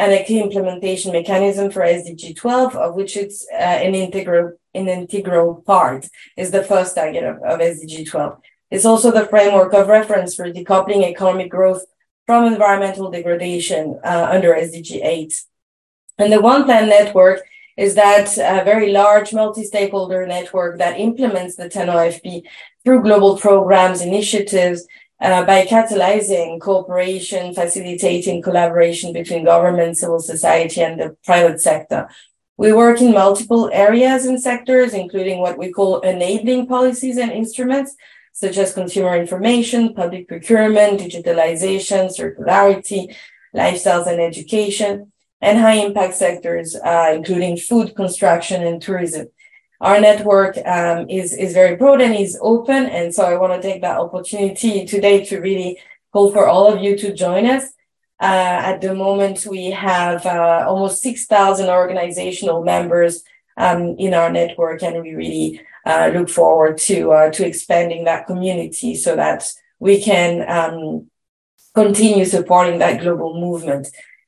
and a key implementation mechanism for S D G twelve, of which it's uh, an integral an integral part, is the first target of, of S D G twelve. It's also the framework of reference for decoupling economic growth from environmental degradation uh, under S D G eight. And the One Plan network is that uh, very large multi-stakeholder network that implements the ten O F P through global programs, initiatives, uh, by catalyzing cooperation, facilitating collaboration between government, civil society, and the private sector. We work in multiple areas and sectors, including what we call enabling policies and instruments, such as consumer information, public procurement, digitalization, circularity, lifestyles and education, and high-impact sectors, uh, including food, construction, and tourism. Our network um, is, is very broad and is open, and so I want to take that opportunity today to really call for all of you to join us. Uh, at the moment, we have uh, almost six thousand organizational members um, in our network, and we really uh, look forward to uh, to expanding that community so that we can um, continue supporting that global movement.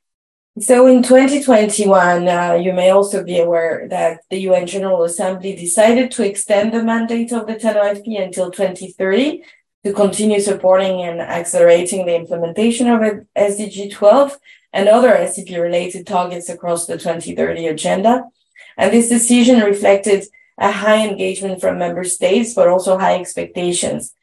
So in twenty twenty-one, uh, you may also be aware that the U N General Assembly decided to extend the mandate of the ten O F P until twenty thirty to continue supporting and accelerating the implementation of S D G twelve and other S C P-related targets across the twenty thirty agenda. And this decision reflected a high engagement from member states, but also high expectations.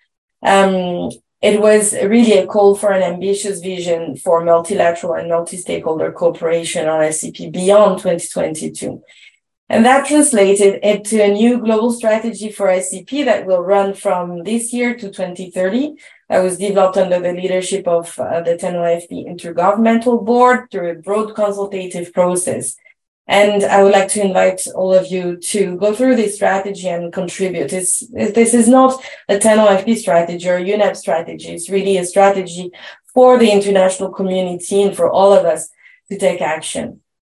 Um, It was really a call for an ambitious vision for multilateral and multi-stakeholder cooperation on S C P beyond twenty twenty-two. And that translated into a new global strategy for S C P that will run from this year to twenty thirty. That was developed under the leadership of uh, the ten O F P Intergovernmental Board through a broad consultative process. And I would like to invite all of you to go through this strategy and contribute. It's, this is not a ten O F P strategy or U N E P strategy. It's really a strategy for the international community and for all of us to take action.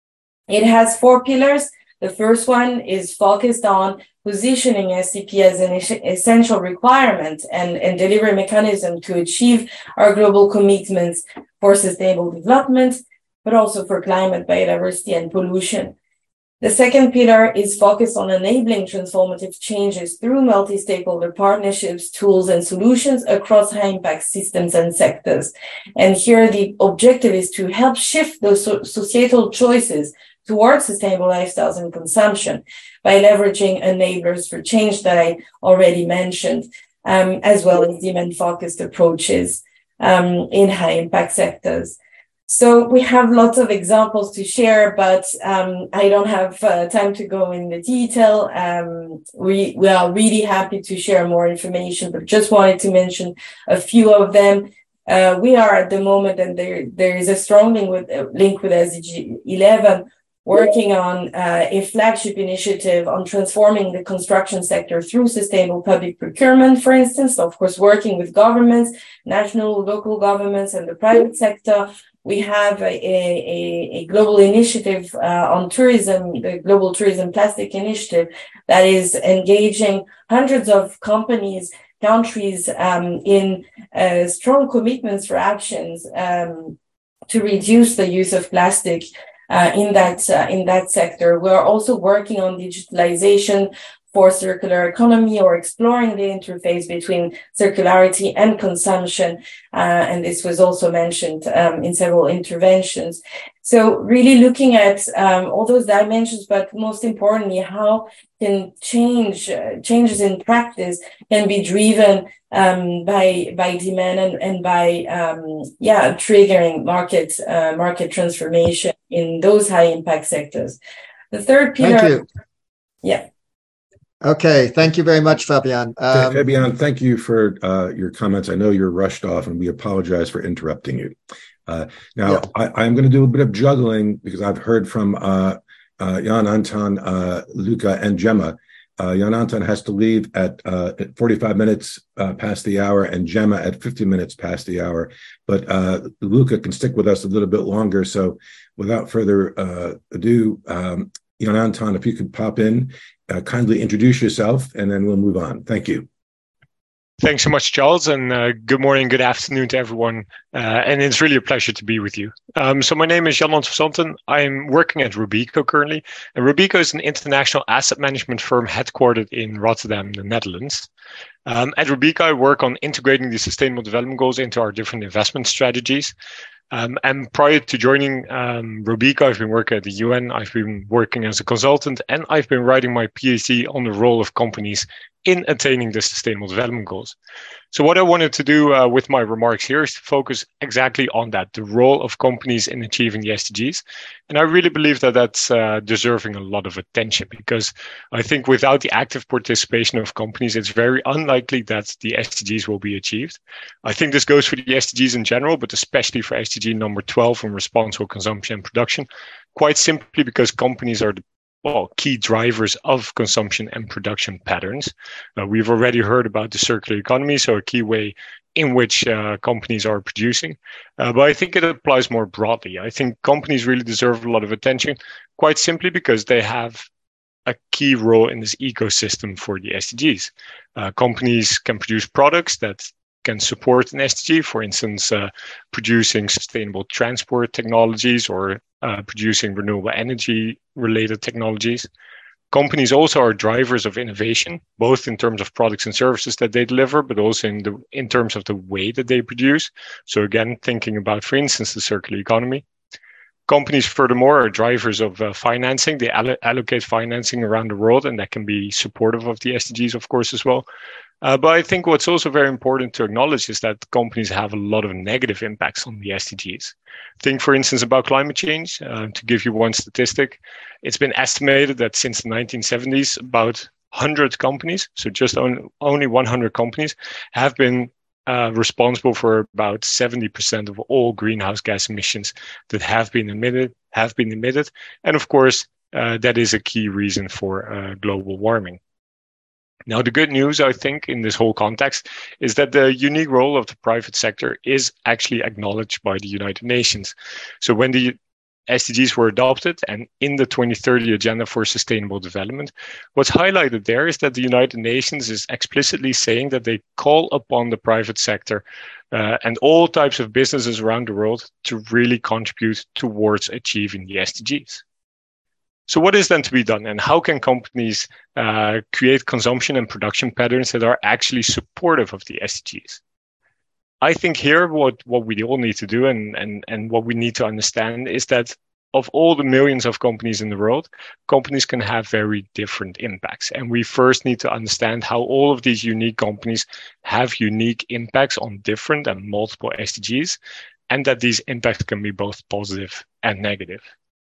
It has four pillars. The first one is focused on positioning S C P as an essential requirement and, and delivery mechanism to achieve our global commitments for sustainable development, but also for climate, biodiversity, and pollution. The second pillar is focused on enabling transformative changes through multi-stakeholder partnerships, tools, and solutions across high-impact systems and sectors. And here the objective is to help shift those societal choices towards sustainable lifestyles and consumption by leveraging enablers for change that I already mentioned, um, as well as demand-focused approaches um, in high-impact sectors. So we have lots of examples to share, but um, I don't have uh, time to go in the detail. Um, we, we are really happy to share more information, but just wanted to mention a few of them. Uh, we are at the moment, and there, there is a strong link with, uh, link with S D G eleven, working on uh, a flagship initiative on transforming the construction sector through sustainable public procurement, for instance, of course, working with governments, national, local governments, and the private sector. We have a, a, a global initiative uh, on tourism, the Global Tourism Plastic Initiative, that is engaging hundreds of companies, countries um, in uh, strong commitments for actions um, to reduce the use of plastic uh, in that uh, in that sector. We're also working on digitalization for circular economy, or exploring the interface between circularity and consumption. Uh, and this was also mentioned um, in several interventions. So really looking at um, all those dimensions, but most importantly, how can change, uh, changes in practice can be driven um, by, by demand and, and by, um, yeah, triggering market, uh, market transformation in those high impact sectors. The third pillar. Thank you. Yeah. Okay, thank you very much, Fabienne. Um, Fabienne, thank you for uh, your comments. I know you're rushed off, and we apologize for interrupting you. Uh, now, yeah. I, I'm going to do a bit of juggling because I've heard from uh, uh, Jan Anton, uh, Luca, and Gemma. Uh, Jan Anton has to leave at, uh, at forty-five minutes uh, past the hour, and Gemma at fifty minutes past the hour. But uh, Luca can stick with us a little bit longer. So without further uh, ado, um, Jan Anton, if you could pop in. Uh, kindly introduce yourself, and then we'll move on. Thank you. Thanks so much, Charles, and uh, good morning, good afternoon to everyone. Uh, and it's really a pleasure to be with you. Um, so my name is Jan Lons van Santen. I'm working at Robeco currently. And Robeco is an international asset management firm headquartered in Rotterdam, the Netherlands. Um, at Robeco, I work on integrating the Sustainable Development Goals into our different investment strategies. Um, and prior to joining um, Robeco, I've been working at the U N, I've been working as a consultant, and I've been writing my PhD on the role of companies in attaining the Sustainable Development Goals. So what I wanted to do uh, with my remarks here is to focus exactly on that, the role of companies in achieving the S D Gs. And I really believe that that's uh, deserving a lot of attention, because I think without the active participation of companies, it's very unlikely that the S D Gs will be achieved. I think this goes for the S D Gs in general, but especially for S D G number twelve on responsible consumption and production, quite simply because companies are the well, key drivers of consumption and production patterns. Uh, we've already heard about the circular economy, so a key way in which uh, companies are producing. Uh, but I think it applies more broadly. I think companies really deserve a lot of attention, quite simply because they have a key role in this ecosystem for the S D Gs. Uh, companies can produce products that can support an S D G, for instance, uh, producing sustainable transport technologies or uh, producing renewable energy related technologies. Companies also are drivers of innovation, both in terms of products and services that they deliver, but also in the in terms of the way that they produce. So again, thinking about, for instance, the circular economy. Companies, furthermore, are drivers of uh, financing. They allo- allocate financing around the world, and that can be supportive of the S D Gs, of course, as well. Uh, but I think what's also very important to acknowledge is that companies have a lot of negative impacts on the S D Gs. Think, for instance, about climate change. Uh, to give you one statistic, it's been estimated that since the nineteen seventies, about one hundred companies, so just on, only one hundred companies, have been uh, responsible for about seventy percent of all greenhouse gas emissions that have been emitted, have been emitted. And of course, uh, that is a key reason for uh, global warming. Now, the good news, I think, in this whole context is that the unique role of the private sector is actually acknowledged by the United Nations. So when the S D Gs were adopted and in the twenty thirty Agenda for Sustainable Development, what's highlighted there is that the United Nations is explicitly saying that they call upon the private sector uh, and all types of businesses around the world to really contribute towards achieving the S D Gs. So what is then to be done, and how can companies uh, create consumption and production patterns that are actually supportive of the S D Gs? I think here what, what we all need to do and, and, and what we need to understand is that of all the millions of companies in the world, companies can have very different impacts. And we first need to understand how all of these unique companies have unique impacts on different and multiple S D Gs, and that these impacts can be both positive and negative.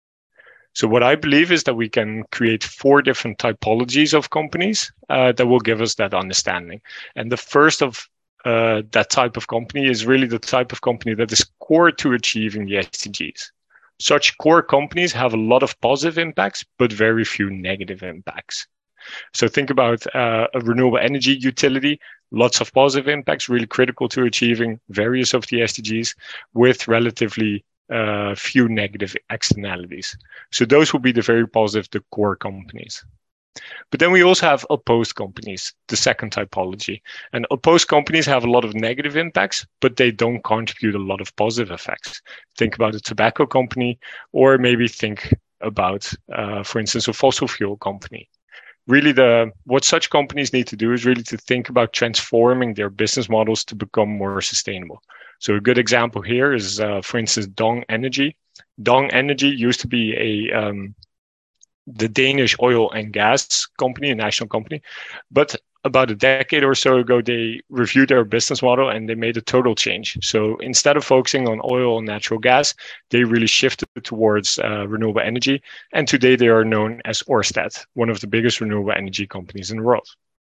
So what I believe is that we can create four different typologies of companies uh, that will give us that understanding. And the first of uh, that type of company is really the type of company that is core to achieving the S D Gs. Such core companies have a lot of positive impacts, but very few negative impacts. So think about uh, a renewable energy utility, lots of positive impacts, really critical to achieving various of the S D Gs with relatively uh, few negative externalities. So those will be the very positive, the core companies. But then we also have opposed companies, the second typology. And opposed companies have a lot of negative impacts, but they don't contribute a lot of positive effects. Think about a tobacco company, or maybe think about, uh, for instance, a fossil fuel company. Really, the what such companies need to do is really to think about transforming their business models to become more sustainable. So a good example here is, uh, for instance, Dong Energy. Dong Energy used to be a um, the Danish oil and gas company, a national company, but about a decade or so ago, they reviewed their business model and they made a total change. So instead of focusing on oil and natural gas, they really shifted towards uh, renewable energy. And today they are known as Ørsted, one of the biggest renewable energy companies in the world.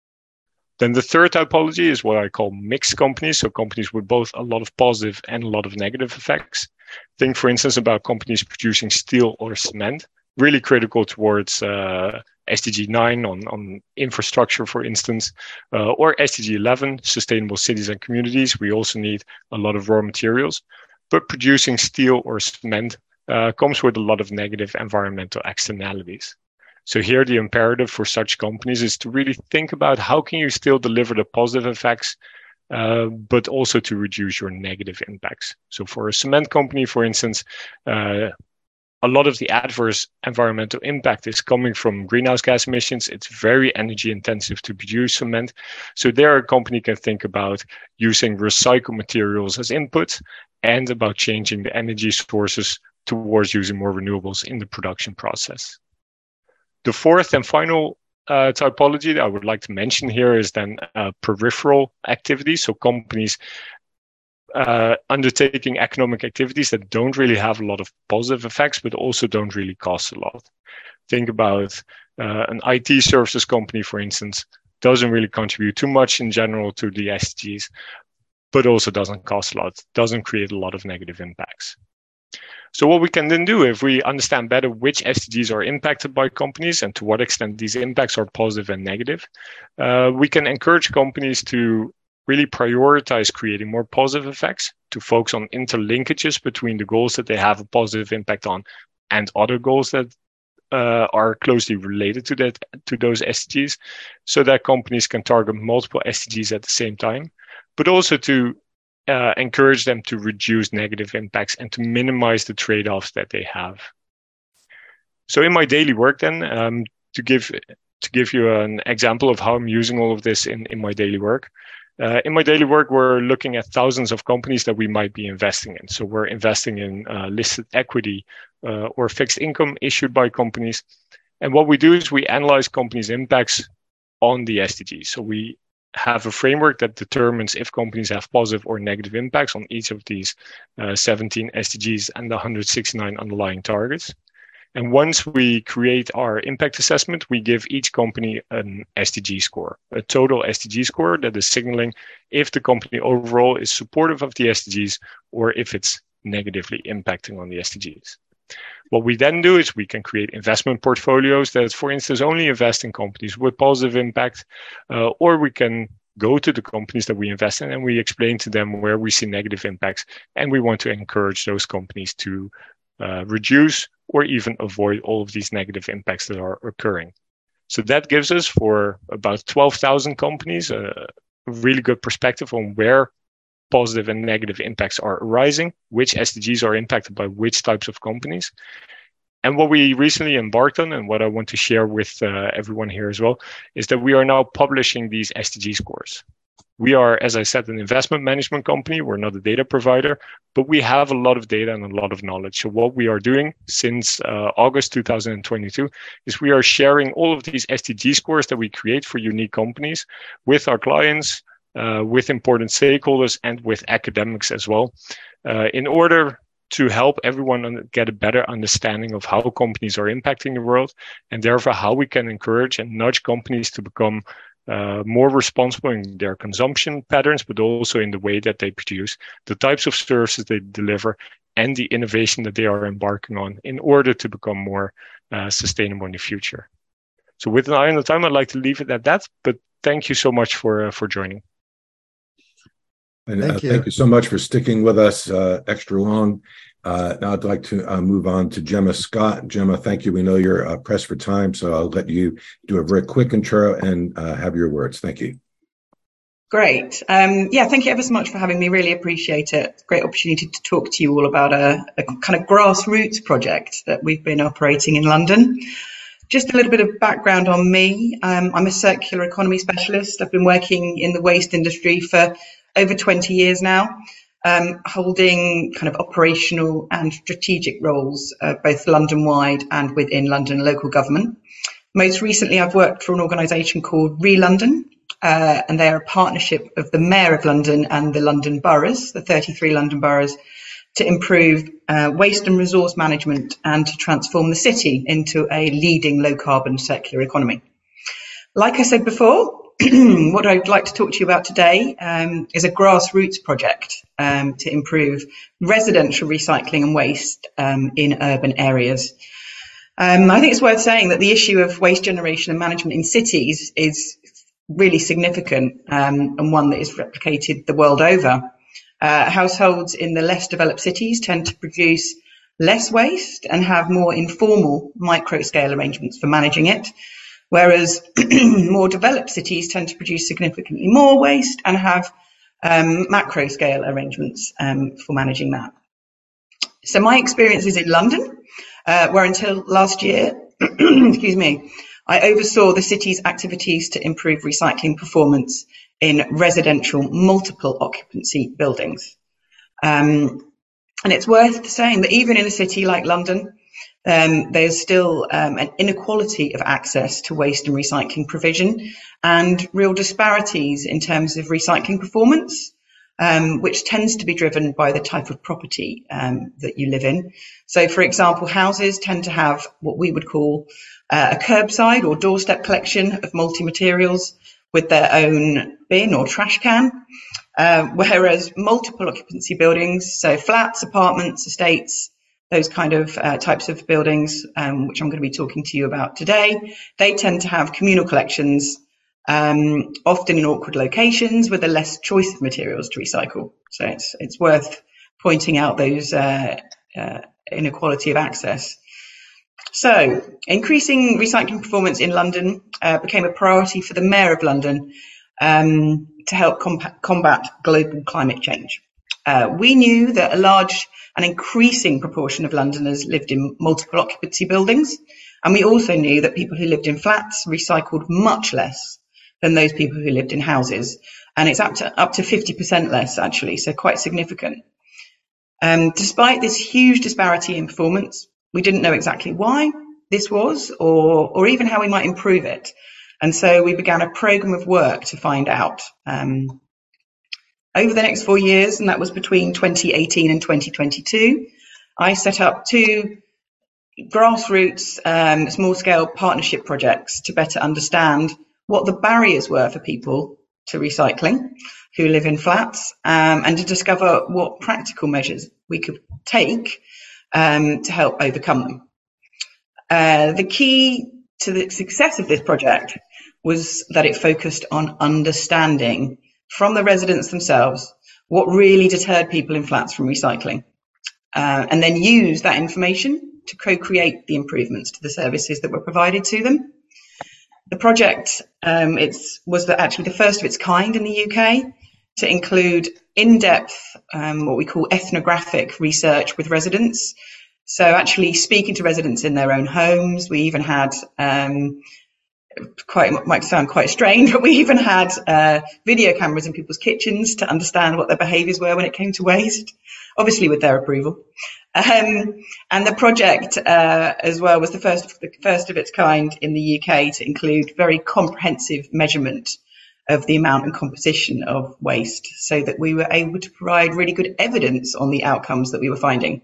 Then the third typology is what I call mixed companies. So companies with both a lot of positive and a lot of negative effects. Think, for instance, about companies producing steel or cement, really critical towards uh, S D G nine on, on infrastructure, for instance, uh, or S D G eleven, sustainable cities and communities. We also need a lot of raw materials, but producing steel or cement uh, comes with a lot of negative environmental externalities. So here the imperative for such companies is to really think about how can you still deliver the positive effects, uh, but also to reduce your negative impacts. So for a cement company, for instance, uh, a lot of the adverse environmental impact is coming from greenhouse gas emissions. It's very energy intensive to produce cement. So there a company can think about using recycled materials as input and about changing the energy sources towards using more renewables in the production process. The fourth and final uh, typology that I would like to mention here is then uh, peripheral activities. So companies Uh, undertaking economic activities that don't really have a lot of positive effects, but also don't really cost a lot. Think about uh, an I T services company, for instance, doesn't really contribute too much in general to the S D Gs, but also doesn't cost a lot, doesn't create a lot of negative impacts. So what we can then do, if we understand better which S D Gs are impacted by companies and to what extent these impacts are positive and negative, uh, we can encourage companies to really prioritize creating more positive effects, to focus on interlinkages between the goals that they have a positive impact on and other goals that uh, are closely related to that, to those S D Gs, so that companies can target multiple S D Gs at the same time, but also to uh, encourage them to reduce negative impacts and to minimize the trade-offs that they have. So in my daily work then, um, to give to give you an example of how I'm using all of this in, in my daily work, Uh, in my daily work, we're looking at thousands of companies that we might be investing in. So we're investing in uh, listed equity uh, or fixed income issued by companies. And what we do is we analyze companies' impacts on the S D Gs. So we have a framework that determines if companies have positive or negative impacts on each of these uh, seventeen S D Gs and the one hundred sixty-nine underlying targets. And once we create our impact assessment, we give each company an S D G score, a total S D G score that is signaling if the company overall is supportive of the S D Gs or if it's negatively impacting on the S D Gs. What we then do is we can create investment portfolios that, for instance, only invest in companies with positive impact, uh, or we can go to the companies that we invest in and we explain to them where we see negative impacts, and we want to encourage those companies to uh, reduce or even avoid all of these negative impacts that are occurring. So that gives us, for about twelve thousand companies, a really good perspective on where positive and negative impacts are arising, which S D Gs are impacted by which types of companies. And what we recently embarked on, and what I want to share with uh, everyone here as well, is that we are now publishing these S D G scores. We are, as I said, an investment management company. We're not a data provider, but we have a lot of data and a lot of knowledge. So what we are doing since uh, August two thousand twenty-two is we are sharing all of these S D G scores that we create for unique companies with our clients, uh, with important stakeholders, and with academics as well, uh, in order to help everyone get a better understanding of how companies are impacting the world, and therefore how we can encourage and nudge companies to become Uh, more responsible in their consumption patterns, but also in the way that they produce, the types of services they deliver, and the innovation that they are embarking on in order to become more uh, sustainable in the future. So with an eye on the time, I'd like to leave it at that, but thank you so much for, uh, for joining. And thank, uh, you. thank you so much for sticking with us uh, extra long. Uh, now I'd like to uh, move on to Gemma Scott. Gemma, thank you. We know you're uh, pressed for time, so I'll let you do a very quick intro and uh, have your words. Thank you. Great. Um, yeah, thank you ever so much for having me. Really appreciate it. Great opportunity to talk to you all about a, a kind of grassroots project that we've been operating in London. Just a little bit of background on me. Um, I'm a circular economy specialist. I've been working in the waste industry for over twenty years now. Um, holding kind of operational and strategic roles, uh, both London-wide and within London local government. Most recently, I've worked for an organisation called Re-London, uh, and they are a partnership of the Mayor of London and the London boroughs, the thirty-three London boroughs, to improve uh, waste and resource management and to transform the city into a leading low-carbon circular economy. Like I said before, what I'd like to talk to you about today um, is a grassroots project um, to improve residential recycling and waste um, in urban areas. Um, I think it's worth saying that the issue of waste generation and management in cities is really significant um, and one that is replicated the world over. Uh, households in the less developed cities tend to produce less waste and have more informal micro-scale arrangements for managing it, whereas more developed cities tend to produce significantly more waste and have um, macro-scale arrangements um, for managing that. So my experience is in London, uh, where until last year, excuse me, I oversaw the city's activities to improve recycling performance in residential multiple occupancy buildings. Um, and it's worth saying that even in a city like London, um, there's still um, an inequality of access to waste and recycling provision and real disparities in terms of recycling performance, um, which tends to be driven by the type of property um, that you live in. So, for example, houses tend to have what we would call uh, a curbside or doorstep collection of multi-materials with their own bin or trash can, uh, whereas multiple occupancy buildings, so flats, apartments, estates, those kind of uh, types of buildings, um, which I'm going to be talking to you about today, they tend to have communal collections, um, often in awkward locations with a less choice of materials to recycle. So it's, it's worth pointing out those uh, uh, inequality of access. So, increasing recycling performance in London uh, became a priority for the Mayor of London um, to help combat, combat global climate change. Uh, we knew that a large and increasing proportion of Londoners lived in multiple occupancy buildings, and we also knew that people who lived in flats recycled much less than those people who lived in houses, and it's up to up to fifty percent less actually, so quite significant. Um, despite this huge disparity in performance, we didn't know exactly why this was or, or even how we might improve it. And so we began a program of work to find out. Um, over the next four years, and that was between twenty eighteen and twenty twenty-two, I set up two grassroots, um, small-scale partnership projects to better understand what the barriers were for people to recycling who live in flats, um, and to discover what practical measures we could take Um, to help overcome them. Uh, the key to the success of this project was that it focused on understanding from the residents themselves what really deterred people in flats from recycling, uh, and then use that information to co-create the improvements to the services that were provided to them. The project um, it's, was the, actually the first of its kind in the U K to include in-depth, um, what we call ethnographic research with residents. So actually speaking to residents in their own homes. We even had, um, quite, it might sound quite strange, but we even had uh, video cameras in people's kitchens to understand what their behaviours were when it came to waste, obviously with their approval. Um, and the project uh, as well was the first, the first of its kind in the U K to include very comprehensive measurement of the amount and composition of waste, so that we were able to provide really good evidence on the outcomes that we were finding.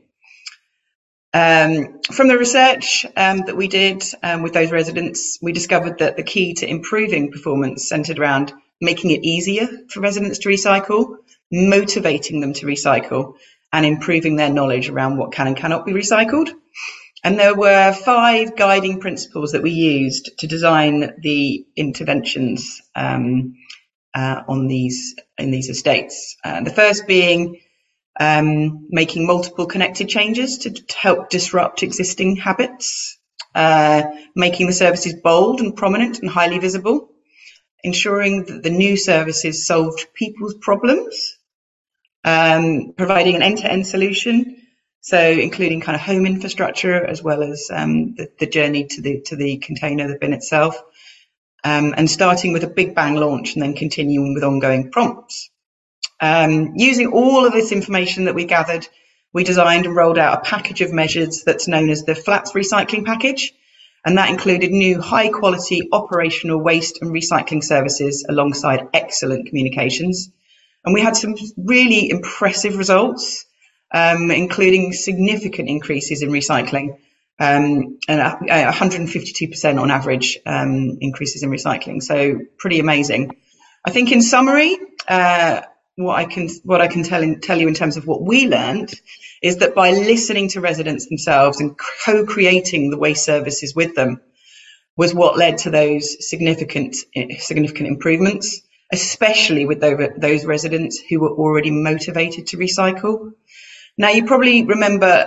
Um, from the research um, that we did um, with those residents, we discovered that the key to improving performance centered around making it easier for residents to recycle, motivating them to recycle, and improving their knowledge around what can and cannot be recycled. And there were five guiding principles that we used to design the interventions um, uh, on these in these estates. Uh, the first being um, making multiple connected changes to, to help disrupt existing habits, uh, making the services bold and prominent and highly visible, ensuring that the new services solved people's problems, um, providing an end-to-end solution. So including kind of home infrastructure as well as um, the, the journey to the to the container, the bin itself, um, and starting with a big bang launch and then continuing with ongoing prompts. Um, using all of this information that we gathered, we designed and rolled out a package of measures that's known as the Flats Recycling Package, and that included new high quality operational waste and recycling services alongside excellent communications. And we had some really impressive results, Um, including significant increases in recycling, um, and one hundred fifty-two percent on average um, increases in recycling. So pretty amazing. I think in summary, uh, what I can what I can tell in, tell you in terms of what we learned is that by listening to residents themselves and co-creating the waste services with them was what led to those significant significant improvements, especially with those residents who were already motivated to recycle. Now, you probably remember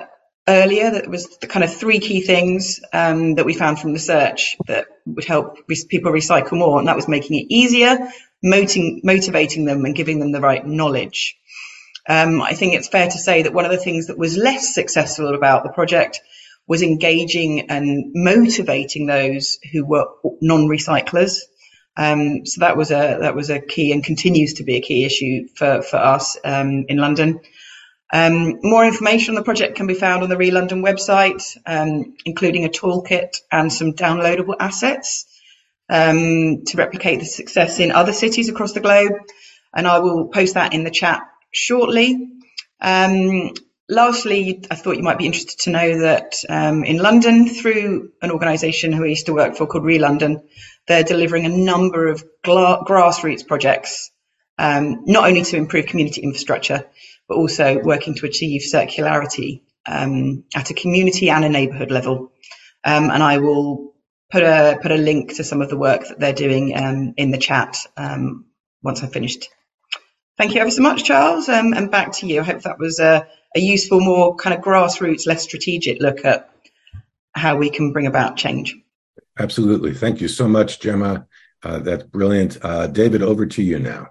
earlier that was the kind of three key things um, that we found from research that would help re- people recycle more, and that was making it easier, moting, motivating them, and giving them the right knowledge. Um, I think it's fair to say that one of the things that was less successful about the project was engaging and motivating those who were non-recyclers. Um, so that was a that was a key and continues to be a key issue for for us um, in London. Um, more information on the project can be found on the ReLondon website, um, including a toolkit and some downloadable assets um, to replicate the success in other cities across the globe. And I will post that in the chat shortly. Um, lastly, I thought you might be interested to know that um, in London, through an organisation who I used to work for called ReLondon, they're delivering a number of gla- grassroots projects, um, not only to improve community infrastructure, but also working to achieve circularity um, at a community and a neighbourhood level. Um, and I will put a put a link to some of the work that they're doing um, in the chat um, once I've finished. Thank you ever so much, Charles, um, and back to you. I hope that was a, a useful, more kind of grassroots, less strategic look at how we can bring about change. Absolutely. Thank you so much, Gemma. Uh, that's brilliant. Uh, David, over to you now.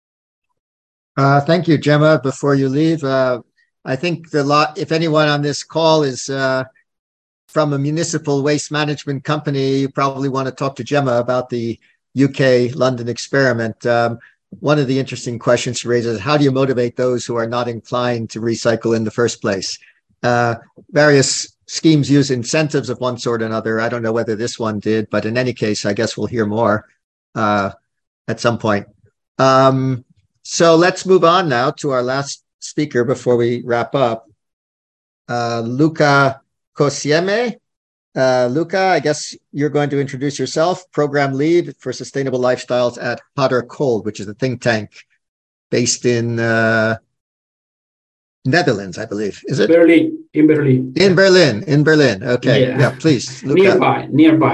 Uh, thank you, Gemma. Before you leave, uh, I think the lot, if anyone on this call is uh, from a municipal waste management company, you probably want to talk to Gemma about the U K London experiment. Um, one of the interesting questions she raises is, how do you motivate those who are not inclined to recycle in the first place? Uh, various schemes use incentives of one sort or another. I don't know whether this one did, but in any case, I guess we'll hear more uh, at some point. Um, So let's move on now to our last speaker before we wrap up. Uh, Luca Cosieme. Uh, Luca, I guess you're going to introduce yourself, Program Lead for Sustainable Lifestyles at Hot or Cold, which is a think tank based in uh, Netherlands, I believe. Is it? Berlin, in Berlin. In Berlin, in Berlin. Okay, yeah, yeah please. Luca. Nearby, nearby.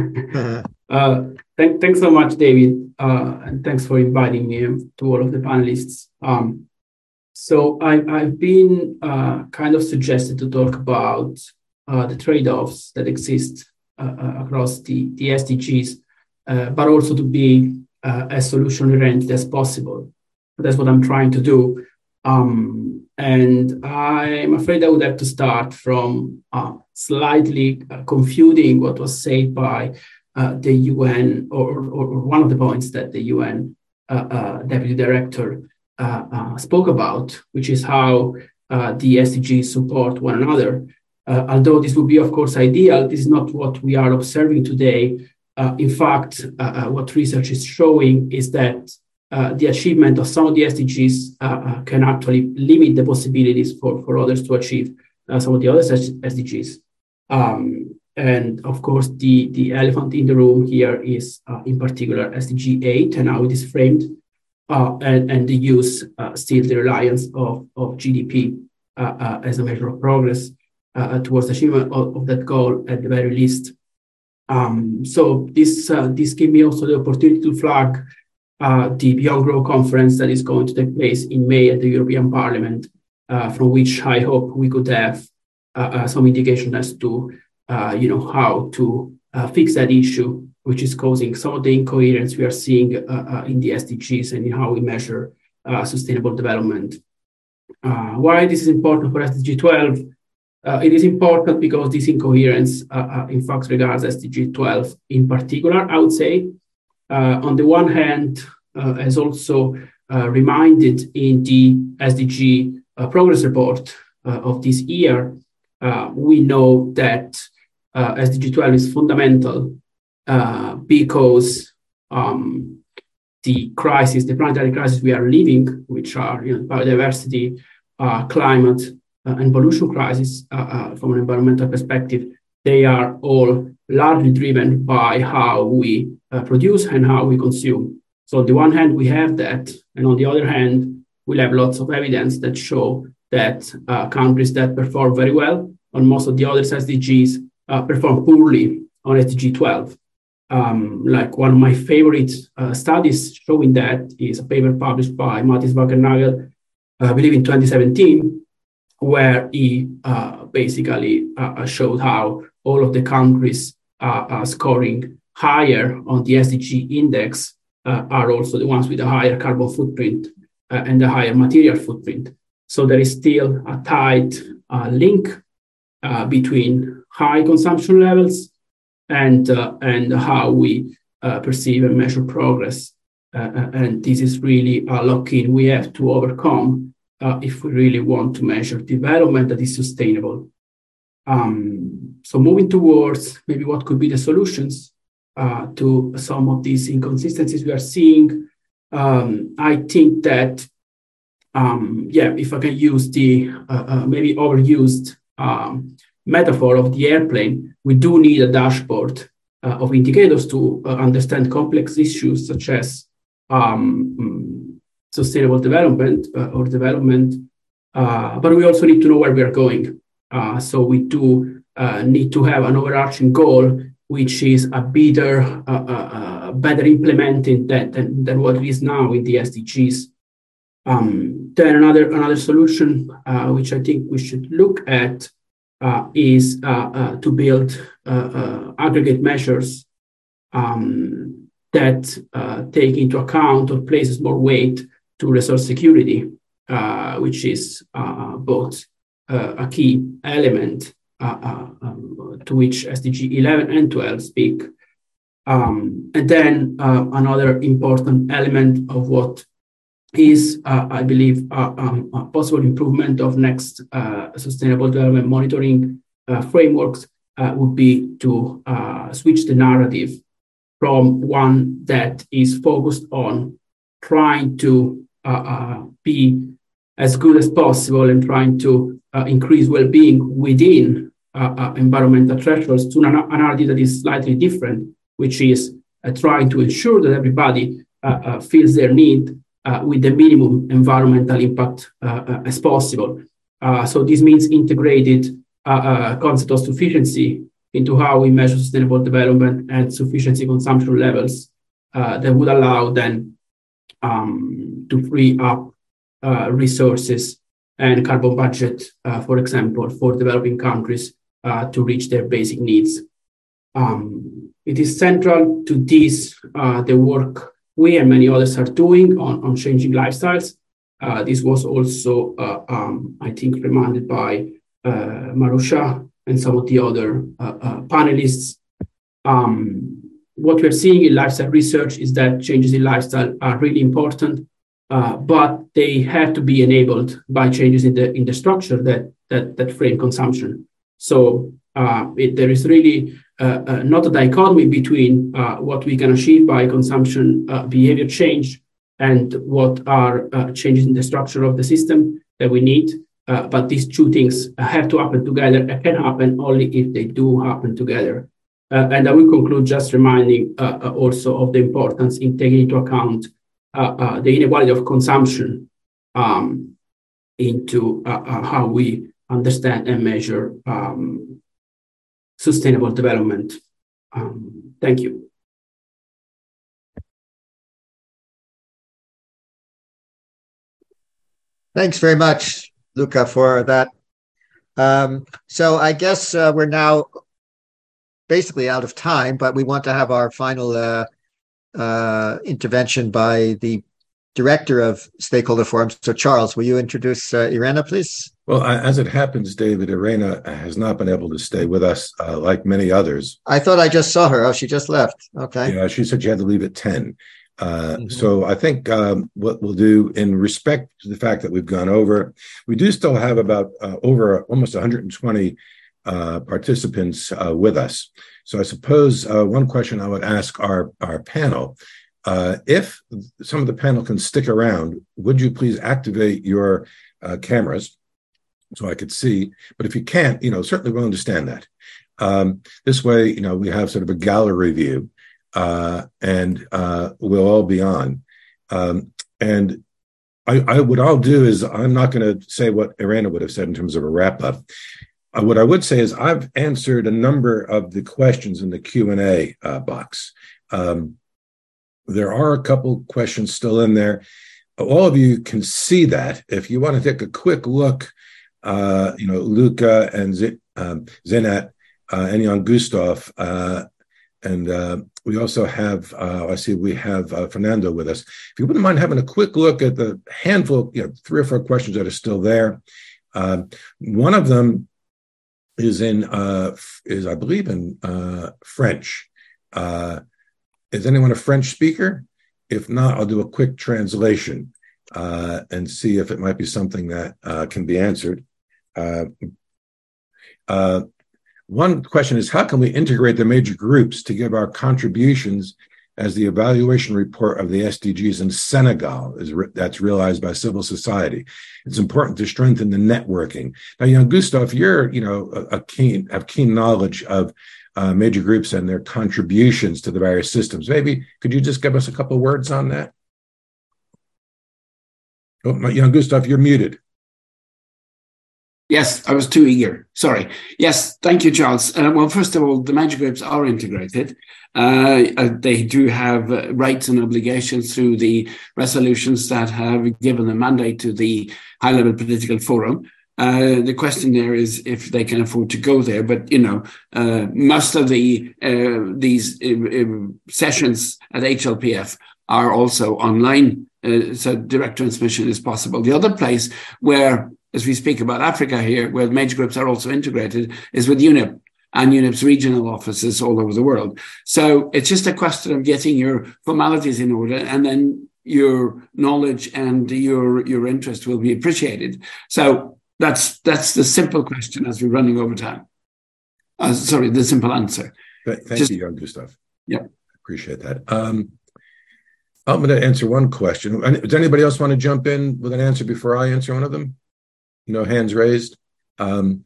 uh, Thank, thanks so much, David, uh, and thanks for inviting me to all of the panelists. Um, so I, I've been uh, kind of suggested to talk about uh, the trade-offs that exist uh, across the, the S D Gs, uh, but also to be uh, as solution-oriented as possible. That's what I'm trying to do. Um, and I'm afraid I would have to start from uh, slightly uh, confuting what was said by Uh, the U N, or, or, or one of the points that the U N uh, uh, Deputy Director uh, uh, spoke about, which is how uh, the S D Gs support one another. Uh, although this would be, of course, ideal, this is not what we are observing today. Uh, in fact, uh, uh, what research is showing is that uh, the achievement of some of the S D Gs uh, uh, can actually limit the possibilities for, for others to achieve uh, some of the other S D Gs. Um, And of course, the, the elephant in the room here is, uh, in particular, S D G eight and how it is framed, uh, and, and the use, uh, still the reliance of, of G D P uh, uh, as a measure of progress uh, towards the achievement of, of that goal at the very least. Um, so this uh, this gives me also the opportunity to flag uh, the Beyond Grow conference that is going to take place in May at the European Parliament, uh, from which I hope we could have uh, uh, some indication as to Uh, you know, how to uh, fix that issue, which is causing some of the incoherence we are seeing uh, uh, in the S D Gs and in how we measure uh, sustainable development. Uh, why this is important for S D G twelve? Uh, it is important because this incoherence, uh, uh, in fact, regards S D G twelve in particular, I would say. Uh, on the one hand, uh, as also uh, reminded in the S D G uh, progress report uh, of this year, uh, we know that Uh, S D G twelve is fundamental uh, because um, the crisis, the planetary crisis we are living, which are you know, biodiversity, uh, climate, uh, and pollution crisis uh, uh, from an environmental perspective, they are all largely driven by how we uh, produce and how we consume. So on the one hand, we have that, and on the other hand, we'll have lots of evidence that show that uh, countries that perform very well on most of the other S D Gs Uh, perform poorly on S D G twelve. Um, like one of my favorite uh, studies showing that is a paper published by Mathis Wackernagel, uh, I believe in twenty seventeen, where he uh, basically uh, showed how all of the countries uh, are scoring higher on the S D G index uh, are also the ones with a higher carbon footprint uh, and a higher material footprint. So there is still a tight uh, link uh, between high consumption levels and uh, and how we uh, perceive and measure progress. Uh, and this is really a lock-in we have to overcome uh, if we really want to measure development that is sustainable. Um, so moving towards maybe what could be the solutions uh, to some of these inconsistencies we are seeing, um, I think that, um, yeah, if I can use the uh, uh, maybe overused um, metaphor of the airplane, we do need a dashboard uh, of indicators to uh, understand complex issues such as um, sustainable development uh, or development, uh, but we also need to know where we are going. Uh, so we do uh, need to have an overarching goal, which is a better, uh, uh, better implementing that than, than what it is now in the S D Gs. Um, then another another solution, uh, which I think we should look at, uh, is uh, uh, to build uh, uh, aggregate measures um, that uh, take into account or places more weight to resource security, uh, which is uh, both Uh, a key element uh, uh, um, to which S D G eleven and twelve speak. Um, and then uh, another important element of what is, uh, I believe, uh, um, a possible improvement of next uh, sustainable development monitoring uh, frameworks uh, would be to uh, switch the narrative from one that is focused on trying to uh, uh, be as good as possible and trying to uh, increase well-being within uh, uh, environmental thresholds to an, an narrative that is slightly different, which is uh, trying to ensure that everybody uh, uh, feels their need uh, with the minimum environmental impact uh, uh, as possible. Uh, so this means integrated uh, uh, concept of sufficiency into how we measure sustainable development and sufficiency consumption levels uh, that would allow then um, to free up Uh, resources and carbon budget, uh, for example, for developing countries uh, to reach their basic needs. Um, it is central to this, uh, the work we and many others are doing on, on changing lifestyles. Uh, this was also, uh, um, I think, reminded by uh, Marusha and some of the other uh, uh, panelists. Um, what we're seeing in lifestyle research is that changes in lifestyle are really important. Uh, but they have to be enabled by changes in the in the structure that that that frame consumption. So uh, it, there is really uh, uh, not a dichotomy between uh, what we can achieve by consumption uh, behavior change and what are uh, changes in the structure of the system that we need. Uh, but these two things have to happen together and can happen only if they do happen together. Uh, and I will conclude just reminding uh, also of the importance in taking into account Uh, uh, the inequality of consumption um, into uh, uh, how we understand and measure um, sustainable development. Um, thank you. Thanks very much, Luca, for that. Um, so I guess uh, we're now basically out of time, but we want to have our final uh, Uh, intervention by the director of stakeholder forums. So Charles, will you introduce uh, Irena, please? Well, I, as it happens, David, Irena has not been able to stay with us uh, like many others. I thought I just saw her. Oh, she just left. Okay. Yeah, she said she had to leave at ten. Uh, mm-hmm. So I think um, what we'll do, in respect to the fact that we've gone over, we do still have about uh, over almost one hundred twenty uh, participants uh, with us. So I suppose uh, one question I would ask our, our panel, uh, if some of the panel can stick around, would you please activate your uh, cameras so I could see? But if you can't, you know, certainly we'll understand that. Um, this way, you know, we have sort of a gallery view uh, and uh, we'll all be on. Um, and I, I, what I'll do is I'm not going to say what Irena would have said in terms of a wrap up. What I would say is I've answered a number of the questions in the Q and A uh, box. Um, there are a couple questions still in there. All of you can see that. If you want to take a quick look uh, you know, Luca and Z- um, Zenat uh, and Jan Gustav. Uh, and uh, we also have, uh, I see we have uh, Fernando with us. If you wouldn't mind having a quick look at the handful, you know, three or four questions that are still there. Uh, one of them is in, uh, is I believe in uh, French. Uh, is anyone a French speaker? If not, I'll do a quick translation uh, and see if it might be something that uh, can be answered. Uh, uh, one question is, how can we integrate the major groups to give our contributions as the evaluation report of the S D Gs in Senegal is re- that's realized by civil society? It's important to strengthen the networking. Now, you know, Gustav, you're, you know, a, a keen, have keen knowledge of uh, major groups and their contributions to the various systems. Maybe could you just give us a couple of words on that? Oh, my, Jan Gustav, you're muted. Yes, I was too eager. Sorry. Yes, thank you, Charles. Uh, well, first of all, the major groups are integrated. Uh, uh, they do have uh, rights and obligations through the resolutions that have given a mandate to the high-level political forum. Uh, the question there is if they can afford to go there. But, you know, uh, most of the uh, these uh, sessions at H L P F are also online, uh, so direct transmission is possible. The other place where, as we speak about Africa here, where major groups are also integrated, is with UNEP and UNEP's regional offices all over the world. So it's just a question of getting your formalities in order, and then your knowledge and your your interest will be appreciated. So that's that's the simple question as we're running over time. Uh, sorry, the simple answer. Thank just, you, Jan Gustav. Yeah. Appreciate that. Um, I'm going to answer one question. Does anybody else want to jump in with an answer before I answer one of them? No hands raised. Um,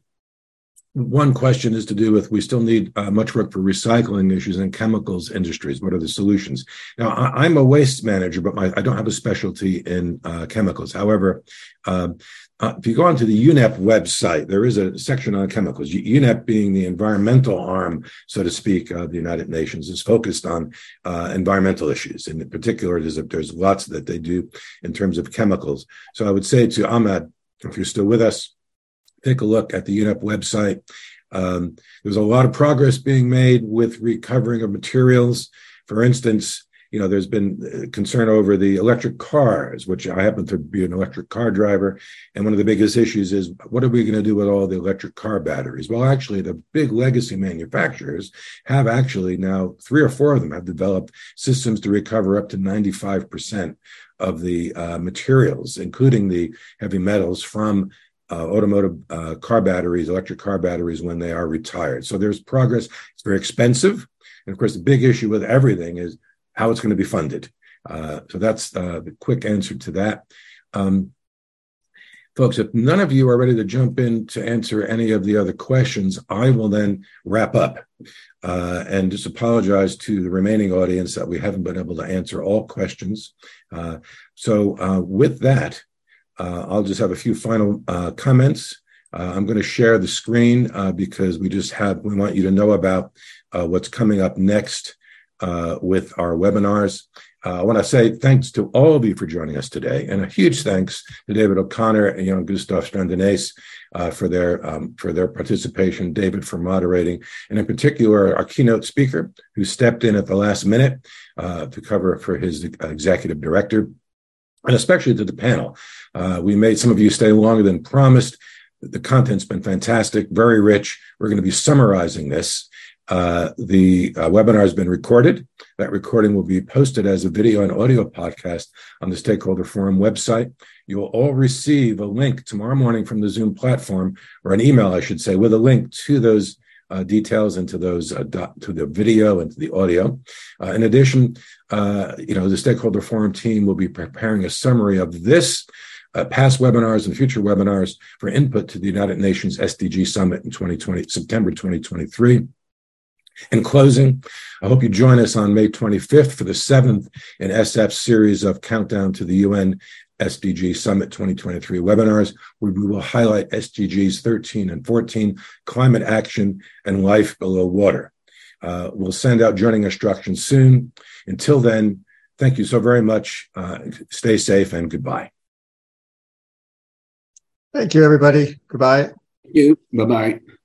one question is to do with, we still need uh, much work for recycling issues in chemicals industries. What are the solutions? Now, I, I'm a waste manager, but my, I don't have a specialty in uh, chemicals. However, uh, uh, if you go onto the UNEP website, there is a section on chemicals. UNEP, being the environmental arm, so to speak, of the United Nations, is focused on uh, environmental issues. And in particular, there's, a, there's lots that they do in terms of chemicals. So I would say to Ahmed, if you're still with us, take a look at the UNEP website. Um, there's a lot of progress being made with recovering of materials. For instance, you know, there's been concern over the electric cars, which I happen to be an electric car driver. And one of the biggest issues is, what are we going to do with all the electric car batteries? Well, actually, the big legacy manufacturers have actually now, three or four of them have developed systems to recover up to ninety-five percent of the uh, materials, including the heavy metals from uh, automotive uh, car batteries, electric car batteries, when they are retired. So there's progress. It's very expensive. And of course, the big issue with everything is how it's going to be funded. Uh, so that's uh, the quick answer to that. Um, folks, if none of you are ready to jump in to answer any of the other questions, I will then wrap up uh, and just apologize to the remaining audience that we haven't been able to answer all questions. Uh, so uh, with that, uh, I'll just have a few final uh, comments. Uh, I'm going to share the screen uh, because we just have, we want you to know about uh, what's coming up next Uh, with our webinars. Uh, I want to say thanks to all of you for joining us today, and a huge thanks to David O'Connor and Jan Gustav Strandenes uh, for their um, for their participation, David for moderating, and in particular our keynote speaker who stepped in at the last minute uh, to cover for his executive director, and especially to the panel. Uh, we made some of you stay longer than promised. The content's been fantastic, very rich. We're going to be summarizing this. Uh, the uh, webinar has been recorded. That recording will be posted as a video and audio podcast on the Stakeholder Forum website. You will all receive a link tomorrow morning from the Zoom platform, or an email, I should say, with a link to those uh, details and to those uh, dot, to the video and to the audio. Uh, in addition, uh, you know, the Stakeholder Forum team will be preparing a summary of this, uh, past webinars and future webinars for input to the United Nations S D G Summit in twenty twenty, September twenty twenty-three. In closing, I hope you join us on May twenty-fifth for the seventh in S F's series of Countdown to the U N S D G Summit twenty twenty-three webinars, where we will highlight S D Gs thirteen and fourteen, climate action and life below water. Uh, we'll send out joining instructions soon. Until then, thank you so very much. Uh, stay safe and goodbye. Thank you, everybody. Goodbye. Thank you. Bye-bye.